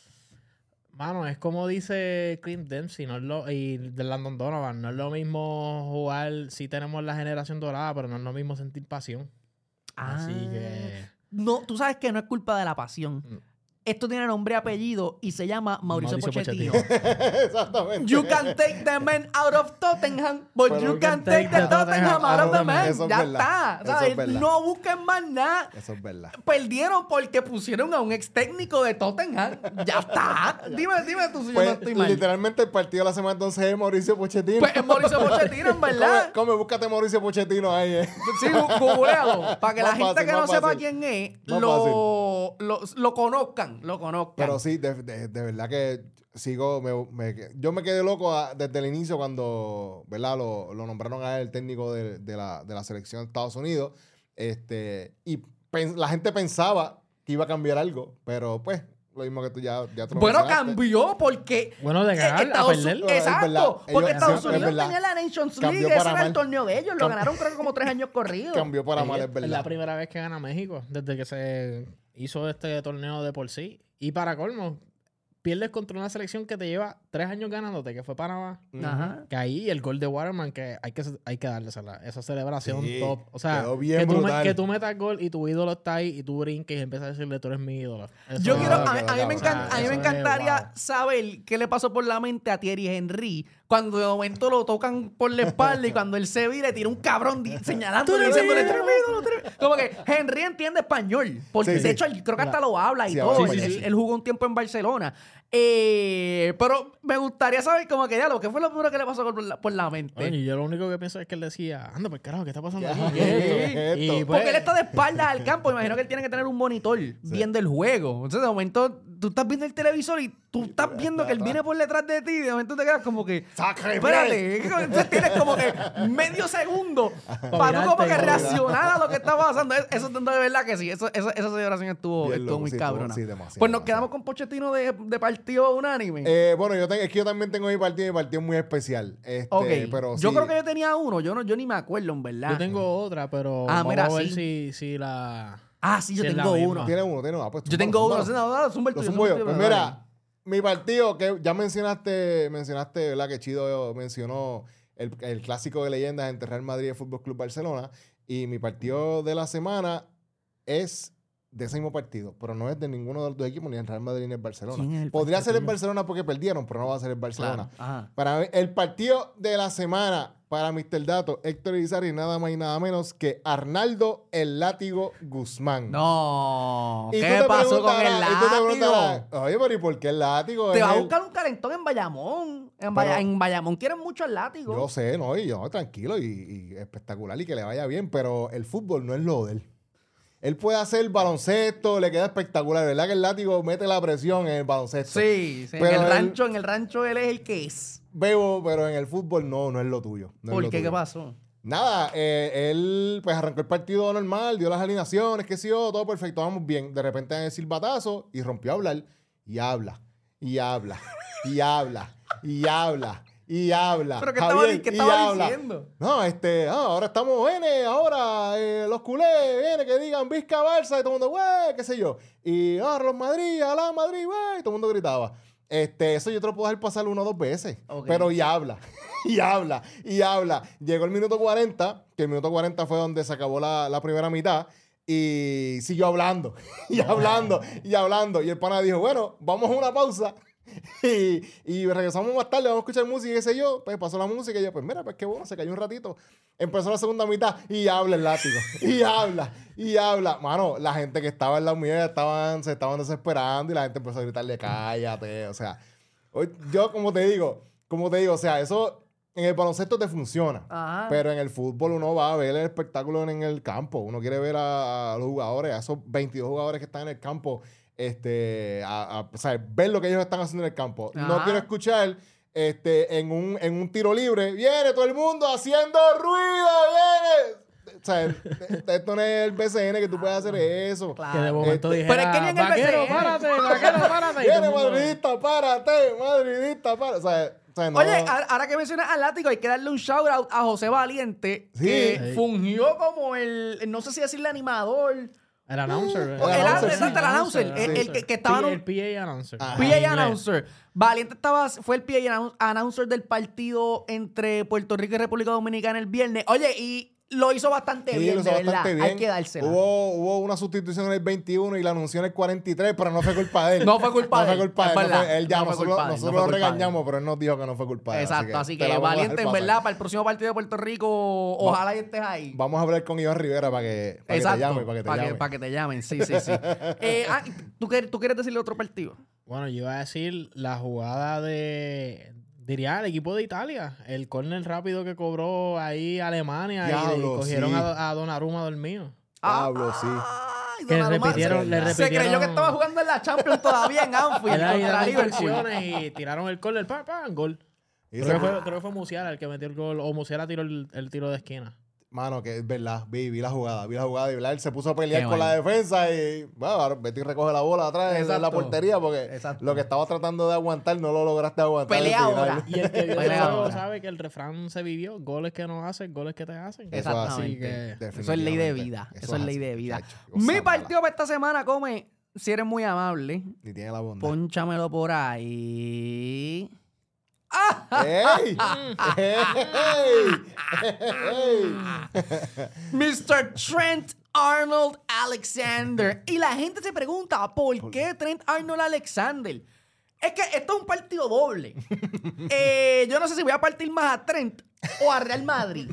Mano, es como dice Clint Dempsey no es lo, y de Landon Donovan. No es lo mismo jugar, sí tenemos la generación dorada, pero no es lo mismo sentir pasión. Así Ah. que... No, tú sabes que no es culpa de la pasión. Mm. Esto tiene nombre y apellido y se llama Mauricio, Mauricio Pochettino. Exactamente. You can take the man out of Tottenham, but Pero you can take the Tottenham out of the man. Eso es Ya verdad. está. Eso es ¿Sabes? verdad. No busquen más nada. Eso es verdad. Perdieron porque pusieron a un ex técnico de Tottenham. Ya está. Dime, dime tú si yo no Pues, estoy mal. literalmente el partido de la semana entonces es Mauricio Pochettino. Pues es Mauricio Pochettino, en verdad. Come, come, búscate Mauricio Pochettino ahí, eh. Sí, gu- googlealo. Para que la Más gente fácil, que no más sepa fácil. quién es, Más lo, lo, lo conozcan. Lo conozcan. Pero sí, de, de- de verdad que sigo, me- me- yo me quedé loco a- desde el inicio cuando, ¿verdad? Lo, lo nombraron a él el técnico de, de la, de la selección de Estados Unidos. Este, y pen- la gente pensaba que iba a cambiar algo, pero pues, lo mismo que tú ya, ya tú lo Bueno, mencionaste. cambió porque. Bueno, de eh, ganar a Estados perder. Unidos- Es verdad. Exacto. Ellos- Porque sí, Estados es Unidos verdad. tenía la Nations Cambió League. Ese para era el mal. torneo de ellos. Lo Cam- ganaron, creo que como tres años corridos. Cambió para mal, es Es verdad. la primera vez que gana México, desde que se hizo este torneo de por sí. Y para colmo, pierdes contra una selección que te lleva tres años ganándote, que fue Panamá. Ujú. Ajá. Que ahí el gol de Waterman, que hay que, hay que darle esa, esa celebración Sí, top. O sea, quedó bien que, tú, me- brutal. que tú metas gol y tu ídolo está ahí y tú brinques y empiezas a decirle tú eres mi ídolo. Eso Yo es- quiero, Ah, a, mí- quedó a mí me, cabrón. encanta- a mí me Eso es, encantaría wow. saber qué le pasó por la mente a Thierry Henry cuando de momento lo tocan por la espalda y cuando él se vira, tira un cabrón di- señalándole, diciéndole, "Tú eres mi ídolo, tú eres mi-". Como que Henry entiende español, porque Sí, de sí. hecho él creo que hasta lo habla y Sí, todo. habla Él, español, él- sí. él jugó un tiempo en Barcelona. Eh, pero me gustaría saber como que ya lo que fue lo primero que le pasó por la, por la mente. Oye, yo lo único que pienso es que él decía, anda, pues carajo, ¿qué está pasando ¿Qué aquí? es ¿Qué es esto? Y, Porque pues, Porque él está de espaldas al campo. Imagino que él tiene que tener un monitor viendo el juego. Entonces, de momento, tú estás viendo el televisor y tú estás viendo que él viene por detrás de ti. Y de momento te quedas como que. ¡Sacre, Espérate. Entonces tienes como que medio segundo para tú como que mirarte. reaccionar a lo que está pasando. Es- Eso de verdad que sí. Eso, eso- esa celebración estuvo, Bien estuvo loco, muy sí, cabrona. estuvo- sí, demasiado, Pues nos demasiado. quedamos con Pochettino de, de partido unánime. Eh, bueno, yo, te- es que yo también tengo mi partido, mi partido es muy especial. Este, ok. pero Yo sí. creo que yo tenía uno. Yo, no, yo ni me acuerdo, en verdad. yo tengo otra, pero Ah, vamos mira, a ver sí. si, si la... Ah, sí, yo Sí, es la tengo misma. uno. Tiene uno, tiene uno. Ah, pues, Yo zúmbalo, tengo uno. zúmbalo. No, no, zumba el Lo tuyo, zumbo zumba yo. el tuyo, Pues dale. mira, mi partido, que ya mencionaste, mencionaste, ¿verdad? Que Chido mencionó el, el clásico de leyendas entre Real Madrid y el Fútbol Club Barcelona. Y mi partido de la semana es de ese mismo partido, pero no es de ninguno de los dos equipos, ni el Real Madrid ni el Barcelona. ¿Quién es el Podría ser el partido? Barcelona porque perdieron, pero no va a ser el Barcelona. Claro. Ajá. Para mí, el partido de la semana para mister Dato, Héctor Irizarry, nada más y nada menos que Arnaldo el Látigo Guzmán. No. Y tú ¿Qué te pasó con el preguntarás- y tú te látigo? preguntarás, Oye, pero ¿y por qué el látigo? Te Es va a el- buscar un calentón en Bayamón. En, Pero- Baya- en Bayamón quieren mucho el látigo. Yo sé, no, y yo, tranquilo y, y espectacular y que le vaya bien, pero el fútbol no es lo de él. Él puede hacer baloncesto, le queda espectacular, ¿verdad? Que el látigo mete la presión en el baloncesto. Sí, sí, en Pero el él- rancho, en el rancho él es el que es. Bebo, pero en el fútbol no, no es lo tuyo. no es ¿Por lo qué? tuyo. ¿Qué pasó? Nada, eh, él pues arrancó el partido normal, dio las alineaciones, qué sé yo, todo perfecto, vamos bien. De repente en el silbatazo y rompió a hablar y habla, y habla, y habla, y habla, y habla. ¿Pero qué Javier, estaba, di- qué y estaba habla. diciendo? No, este, ah, ahora estamos, viene, ahora eh, los culés, viene, que digan Vizca Barça, y todo el mundo, güey, qué sé yo. Y ahora los Madrid, alá Madrid, güey, y todo el mundo gritaba. Este, eso yo te lo puedo dejar pasar uno o dos veces. Ok. Pero y habla, y habla, y habla. Llegó el minuto cuarenta, que el minuto cuarenta fue donde se acabó la, la primera mitad, y siguió hablando, y hablando, y hablando. Y el pana dijo, bueno, vamos a una pausa. Y, y regresamos más tarde, vamos a escuchar música y qué sé yo. Pues pasó la música y yo, pues mira, pues qué bueno, se cayó un ratito. Empezó la segunda mitad y habla el látigo. Y habla, y habla. Mano, la gente que estaba en la mía estaban, se estaban desesperando y la gente empezó a gritarle, cállate. O sea, hoy, yo como te digo, como te digo, o sea, eso en el baloncesto te funciona. Ajá. Pero en el fútbol uno va a ver el espectáculo en el campo. Uno quiere ver a, a los jugadores, a esos veintidós jugadores que están en el campo, este, a, a- o sea, ver lo que ellos están haciendo en el campo. No Ajá. quiero escuchar este, en, un, en un tiro libre, viene todo el mundo haciendo ruido, viene. O sea, esto no es el B C N que tú puedes hacer eso. Claro. Que de momento Este- dijera, Pero es que ni en el vaquero, B C N. párate, vaquero, párate. Y todo Viene el mundo- madridista, párate, madridista, párate. O sea, o sea, no. Oye, ahora ahora que mencionas al látigo, hay que darle un shout out a José Valiente, Sí. que Sí. fungió como el, no sé si decirle animador, El announcer. El el, announcer, exacto, sí. el announcer, Sí. el, el que, que estaba... P- en el un- P A announcer. Ajá. P A En inglés. announcer. Valiente estaba, fue el P A annou- announcer del partido entre Puerto Rico y República Dominicana el viernes. Oye, y lo hizo bastante Sí, bien, lo de hizo verdad. bastante bien. Hay que dársela. Hubo, hubo una sustitución en el veintiuno y la anunció en el cuarenta y tres, pero no fue culpa de él. No fue culpa No de fue él, culpa de es él. no verdad. fue- Él ya, No fue nosotros, culpa de él, nosotros no fue lo culpa de él. regañamos, pero él nos dijo que no fue culpa de él. Exacto, así que, te la vamos a dejar Valiente, en pasar. verdad, para el próximo partido de Puerto Rico, ojalá y estés ahí. Vamos a hablar con Iván Rivera para que, para que te Exacto, llame, para que te para que, llame. para que te llamen, sí, sí, sí. eh, ah, ¿tú, quieres, ¿Tú quieres decirle otro partido? Bueno, yo iba a decir la jugada de, diría, el equipo de Italia. El córner rápido que cobró ahí Alemania Diablo, y cogieron sí. a, a Donnarumma dormido. Diablo, sí. Ay, Que Donnarumma repitieron- se, le se creyó repitieron- que estaba jugando en la Champions todavía en Anfield Era ahí contra dando Liverpool. inversiones y tiraron el córner, pa, pa, gol. Y Creo ese- que, fue, creo que fue Musiala el que metió el gol, o Musiala tiró el, el tiro de esquina. Mano, que es verdad, vi, vi la jugada, vi la jugada y ¿verdad? Él se puso a pelear Qué con bueno. la defensa y, bueno, ahora Betty recoge la bola atrás de la Exacto. portería porque Exacto. lo que estaba tratando de aguantar no lo lograste aguantar. Pelea al final. ahora. Y el que vio Pelea ese juego ahora. sabe que el refrán se vivió. Goles que no hacen, goles que te hacen. Eso es así, Exactamente. que- Eso es ley de definitivamente. vida. Eso, Eso es es ley así, de vida. muchacho. Cosa Mi mala. partido para esta semana, come, si eres muy amable, Ni tiene la bondad. pónchamelo por ahí. ¡Ey! ¡Ey! ¡Ey! mister Trent Arnold Alexander. Y la gente se pregunta, ¿por qué Trent Arnold Alexander? Es que esto es un partido doble. Eh, yo no sé si voy a partir más a Trent o a Real Madrid.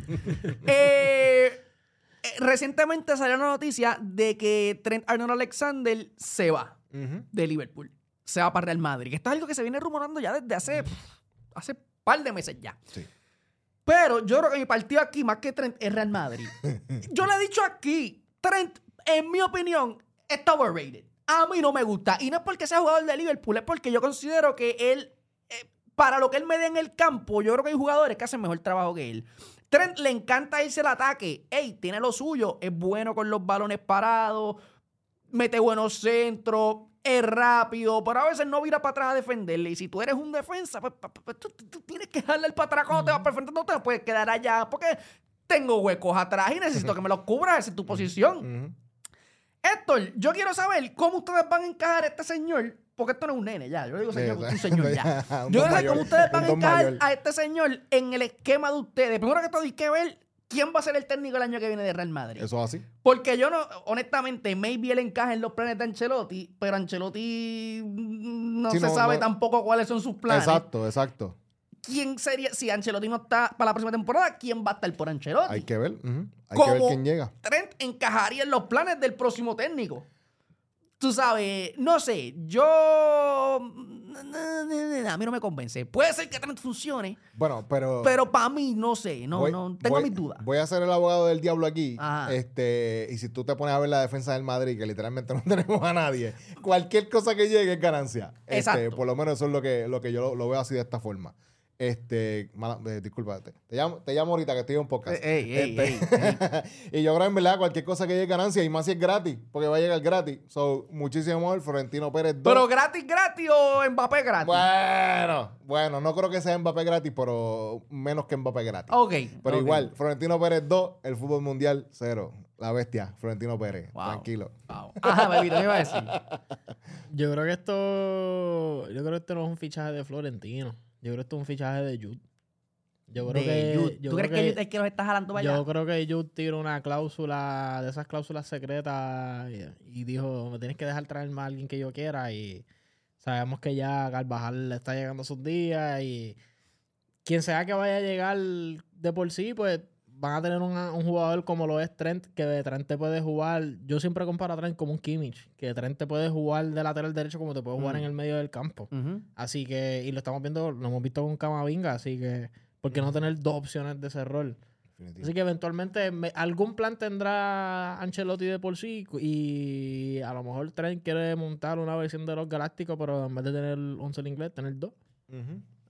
Eh, eh, recientemente salió una noticia de que Trent Arnold Alexander se va Ujú. de Liverpool. Se va para Real Madrid. Que esto es algo que se viene rumorando ya desde hace, hace par de meses ya. Sí. Pero yo creo que mi partido aquí, más que Trent, es Real Madrid. Yo le he dicho aquí, Trent, en mi opinión, está overrated. A mí no me gusta. Y no es porque sea jugador de Liverpool, es porque yo considero que él, eh, para lo que él me dé en el campo, yo creo que hay jugadores que hacen mejor trabajo que él. Trent le encanta irse al ataque. Ey, tiene lo suyo. Es bueno con los balones parados. Mete buenos centros. Es rápido. Pero a veces no vira para atrás a defenderle. Y si tú eres un defensa, pues, pues, pues, tú, tú tienes que darle el para atrás cuando te vas para el frente. No te puedes quedar allá. Porque tengo huecos atrás y necesito que me los cubras. Esa es tu posición. Ujú. Héctor, yo quiero saber cómo ustedes van a encajar a este señor, porque esto no es un nene ya, yo le digo señor, Sí, un señor ya. un Yo don quiero saber mayor, cómo ustedes van un a don encajar mayor. a este señor en el esquema de ustedes. Primero que todo hay que ver quién va a ser el técnico el año que viene de Real Madrid. Eso es así. Porque yo no, honestamente, maybe él encaja en los planes de Ancelotti, pero Ancelotti mm, no Sí, se no, sabe no. tampoco cuáles son sus planes. Exacto, exacto. ¿Quién sería, si Ancelotti no está para la próxima temporada, quién va a estar por Ancelotti? Hay que ver. ujú. Hay ¿Cómo que ver quién llega. Trent encajaría en los planes del próximo técnico? Tú sabes, no sé, yo... A mí no me convence. Puede ser que Trent funcione, Bueno, pero. pero para mí no sé, no, voy- no, tengo voy- mis dudas. Voy a ser el abogado del diablo aquí. Ajá. Este, y si tú te pones a ver la defensa del Madrid, que literalmente no tenemos a nadie, cualquier cosa que llegue es ganancia. Este, Exacto. por lo menos eso es lo que, lo que yo lo, lo veo así de esta forma. Este, mala- eh, disculpa, te, te llamo, te llamo ahorita que estoy en un podcast. Ey, ey, Este, ey, y yo creo en verdad cualquier cosa que llegue es ganancia y más si es gratis, porque va a llegar gratis. So, muchísimo mejor Florentino Pérez dos. Pero gratis, gratis o Mbappé gratis. Bueno, bueno, no creo que sea Mbappé gratis, pero menos que Mbappé gratis. Ok. Pero ok. igual, Florentino Pérez dos, el fútbol mundial cero. La bestia, Florentino Pérez. Wow. Tranquilo. Wow. Ajá, bebito, ¿qué iba a decir? Yo creo que esto. Yo creo que esto no es un fichaje de Florentino. Yo creo que esto es un fichaje de Jude. Yo creo De que. Jude. yo ¿Tú creo crees que, Jude es el que los está jalando para Yo allá? creo que Jude tiró una cláusula de esas cláusulas secretas y, y dijo: me tienes que dejar traerme a alguien que yo quiera. Y sabemos que ya Carvajal le está llegando a sus días. Y quien sea que vaya a llegar de por sí, pues van a tener una- un jugador como lo es Trent, que de Trent te puede jugar. Yo siempre comparo a Trent como un Kimmich, que Trent te puede jugar de lateral derecho como te puede jugar Mm. en el medio del campo. Ujú. Así que, y lo estamos viendo, lo hemos visto con Camavinga, así que, ¿por qué no tener dos opciones de ese rol? Definitivo. Así que eventualmente me- algún plan tendrá Ancelotti de por sí y a lo mejor Trent quiere montar una versión de los Galácticos, pero en vez de tener once en inglés, tener dos. Ujú.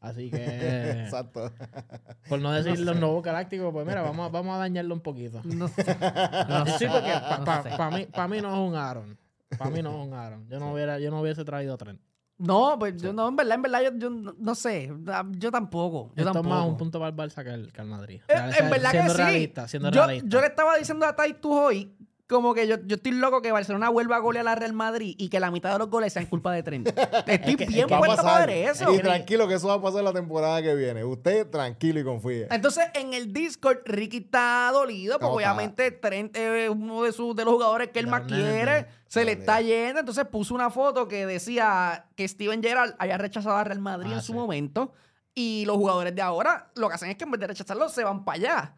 Así que, Exacto. por no decir los nuevos galácticos, pues mira, vamos, a- vamos a dañarlo un poquito. No sé. No Sí, sé. porque para No pa, sé. pa mí, pa mí no es un Aaron. Para mí no es un Aaron. Yo no, hubiera, yo no hubiese traído tren. No, pues yo no, en verdad, en verdad, yo, yo no no sé. Yo tampoco. Yo Esto tampoco. es más un punto para el Barça que el, que el Madrid. Eh, Ya, en sea, verdad siendo que sí. realista, siendo yo, realista. yo le estaba diciendo a Taitu hoy como que yo, yo estoy loco que Barcelona vuelva a golear a la Real Madrid y que la mitad de los goles sean culpa de Trent. Estoy que- bien es que Va a puesto pasar. para eso. Y tranquilo que eso va a pasar la temporada que viene. Usted tranquilo y confíe. Entonces, en el Discord, Ricky está dolido porque No, está- obviamente Trent es uno de, sus, de los jugadores que él De más los nenes de quiere. él. Se le Dale. está yendo. Entonces puso una foto que decía que Steven Gerrard había rechazado a Real Madrid Ah, en su sí. momento. Y los jugadores de ahora lo que hacen es que en vez de rechazarlo, se van para allá.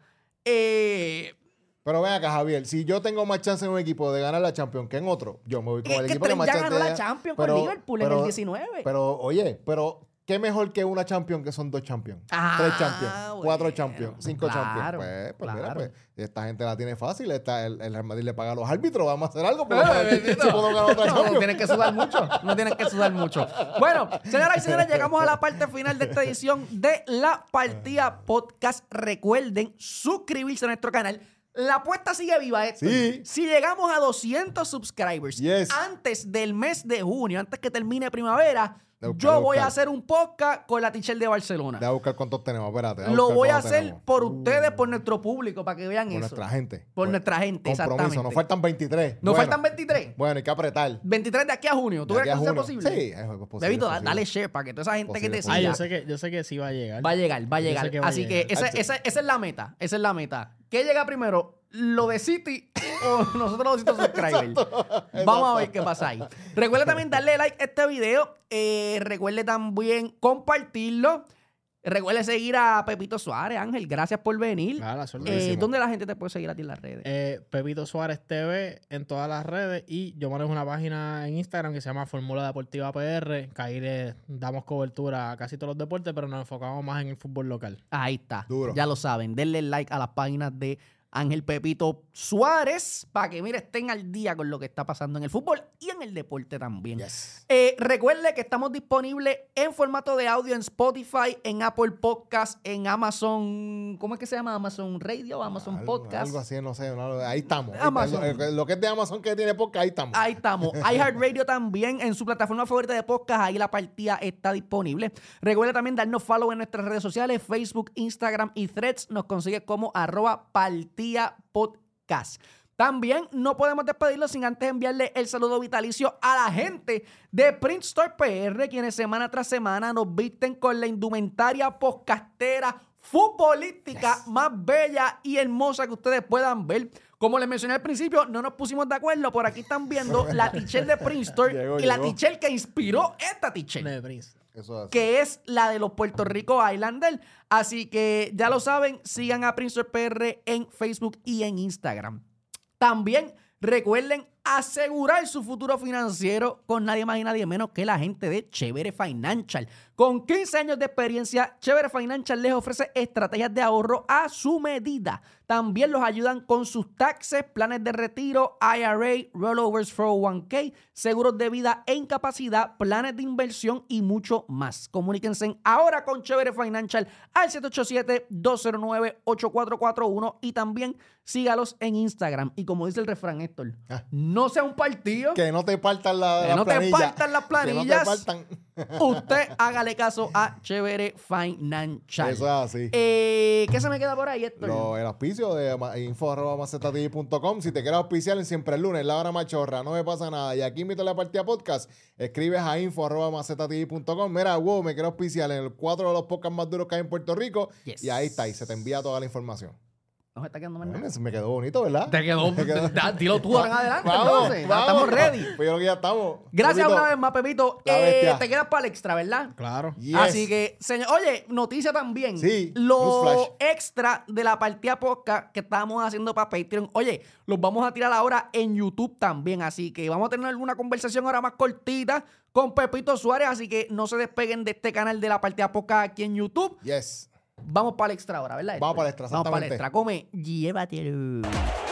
Eh, Pero ven acá, Javier. Si yo tengo más chance en un equipo de ganar la Champions que en otro, yo me voy con es el que equipo que Trent más ya chance ganó la tenga. Champions Pero- con Liverpool en pero- el diecinueve. Pero, oye, pero ¿qué mejor que una Champions que son dos Champions? Ah, Tres Champions, cuatro bueno, Champions, cinco claro, Champions. Pues, pues mira, claro. pues esta gente la tiene fácil. Esta, el, el Real Madrid le paga a los árbitros. Vamos a hacer algo. Pero, Porque bendito. si puedo ganar otra No, Champions. no tienen que sudar mucho. No tienen que sudar mucho. Bueno, señoras y señores, llegamos a la parte final de esta edición de La Partida Podcast. Recuerden suscribirse a nuestro canal. La apuesta sigue viva, Héctor. Sí. Si llegamos a doscientos subscribers Yes. antes del mes de junio, antes que termine primavera, De buscar, yo de voy a buscar. hacer un podcast con la teacher de Barcelona. Deja buscar cuántos tenemos. Espérate. deja Lo buscar voy a cuántos hacer tenemos. por ustedes, por nuestro público, para que vean Por eso. nuestra gente. Por nuestra gente, Compromiso. exactamente. Nos faltan veintitrés. Nos Bueno, faltan veintitrés. Bueno, hay que apretar. veintitrés de aquí a junio. ¿Tú De crees aquí que a sea junio. posible? Sí, es posible. Bebito, es da- posible. dale share para que toda esa gente Posible, que te posible. siga Ah, yo sé, que, yo sé que sí va a llegar. va a llegar, va a Yo sé llegar. que va a Así que llegar. esa, Hacho. esa, esa es la meta. Esa es la meta. ¿Qué llega primero? ¿Lo de City o nosotros los doscientos subscribers? Vamos a ver qué pasa ahí. Recuerde también darle like a este video. Eh, recuerde también compartirlo. Recuerde seguir a Pepito Suárez. Ángel, gracias por venir. Claro, la suerte. Eh, Buenísimo. ¿Dónde la gente te puede seguir a ti en las redes? Eh, Pepito Suárez T V en todas las redes y yo manejo una página en Instagram que se llama Fórmula Deportiva P R, que ahí le damos cobertura a casi todos los deportes, pero nos enfocamos más en el fútbol local. Ahí está. Duro. Ya lo saben. Denle like a las páginas de Ángel Pepito Suárez para que, mire, estén al día con lo que está pasando en el fútbol y en el deporte también. Yes. Eh, recuerde que estamos disponibles en formato de audio en Spotify, en Apple Podcast, en Amazon. ¿Cómo es que se llama? Amazon Radio, Amazon Algo- Podcast. Algo así, no sé. no, ahí estamos. Ahí Amazon. está. Lo, lo que es de Amazon que tiene podcast, ahí estamos. Ahí estamos. iHeartRadio también en su plataforma favorita de podcast. Ahí la partida está disponible. Recuerda también darnos follow en nuestras redes sociales, Facebook, Instagram y Threads. Nos consigue como arroba partida podcast. También no podemos despedirlo sin antes enviarle el saludo vitalicio a la gente de Print Store P R, quienes semana tras semana nos visten con la indumentaria podcastera futbolística Yes. más bella y hermosa que ustedes puedan ver. Como les mencioné al principio, no nos pusimos de acuerdo. Por aquí están viendo la teacher de Print Store Llegó, y la llegó. teacher que inspiró esta teacher, De Prince. Eso es así. que es la de los Puerto Rico Islanders. Así que ya lo saben, sigan a Prince P R en Facebook y en Instagram. También recuerden asegurar su futuro financiero con nadie más y nadie menos que la gente de Chévere Financial. Con quince años de experiencia, Chévere Financial les ofrece estrategias de ahorro a su medida. También los ayudan con sus taxes, planes de retiro, I R A, rollovers cuatro oh one k, seguros de vida e incapacidad, planes de inversión y mucho más. Comuníquense ahora con Chévere Financial al siete ocho siete, dos cero nueve, ocho cuatro cuatro uno y también sígalos en Instagram. Y como dice el refrán, Héctor, Ah. no sea un partido. Que no te partan la, Que las no te planillas. partan las Que planillas. no te partan. Usted hágale caso a Chévere Financial. Eso es así. Eh, ¿Qué se me queda por ahí, Héctor? Lo- el auspicio de ma- info arroba macetatv punto com. Si te quieres auspiciar en Siempre el Lunes, la hora machorra, no me pasa nada. Y aquí invito a la partida podcast. Escribes a info arroba macetatv punto com. Mira, wow, me quiero auspiciar en el cuatro de los podcasts más duros que hay en Puerto Rico. Yes. Y ahí está, y se te envía toda la información. No se está quedando más nada. Bueno, me quedó bonito, ¿verdad? Te quedó. Me quedó- da- Dilo tú ahora en adelante, Vamos, entonces. Ya vamos. estamos ready. Pues yo creo que ya estamos. Gracias Pepito, una vez más, Pepito. La Eh, bestia. te quedas para el extra, ¿verdad? Claro. Yes. Así que, señor, oye, noticia también. Sí, Los newsflash. extra de la partida podcast que estábamos haciendo para Patreon, oye, los vamos a tirar ahora en YouTube también. Así que vamos a tener alguna conversación ahora más cortita con Pepito Suárez. Así que no se despeguen de este canal de la partida podcast aquí en YouTube. Yes. Vamos para el extra ahora, ¿verdad? Vamos para el extra, Vamos para el exactamente. extra. Come, llévatelo.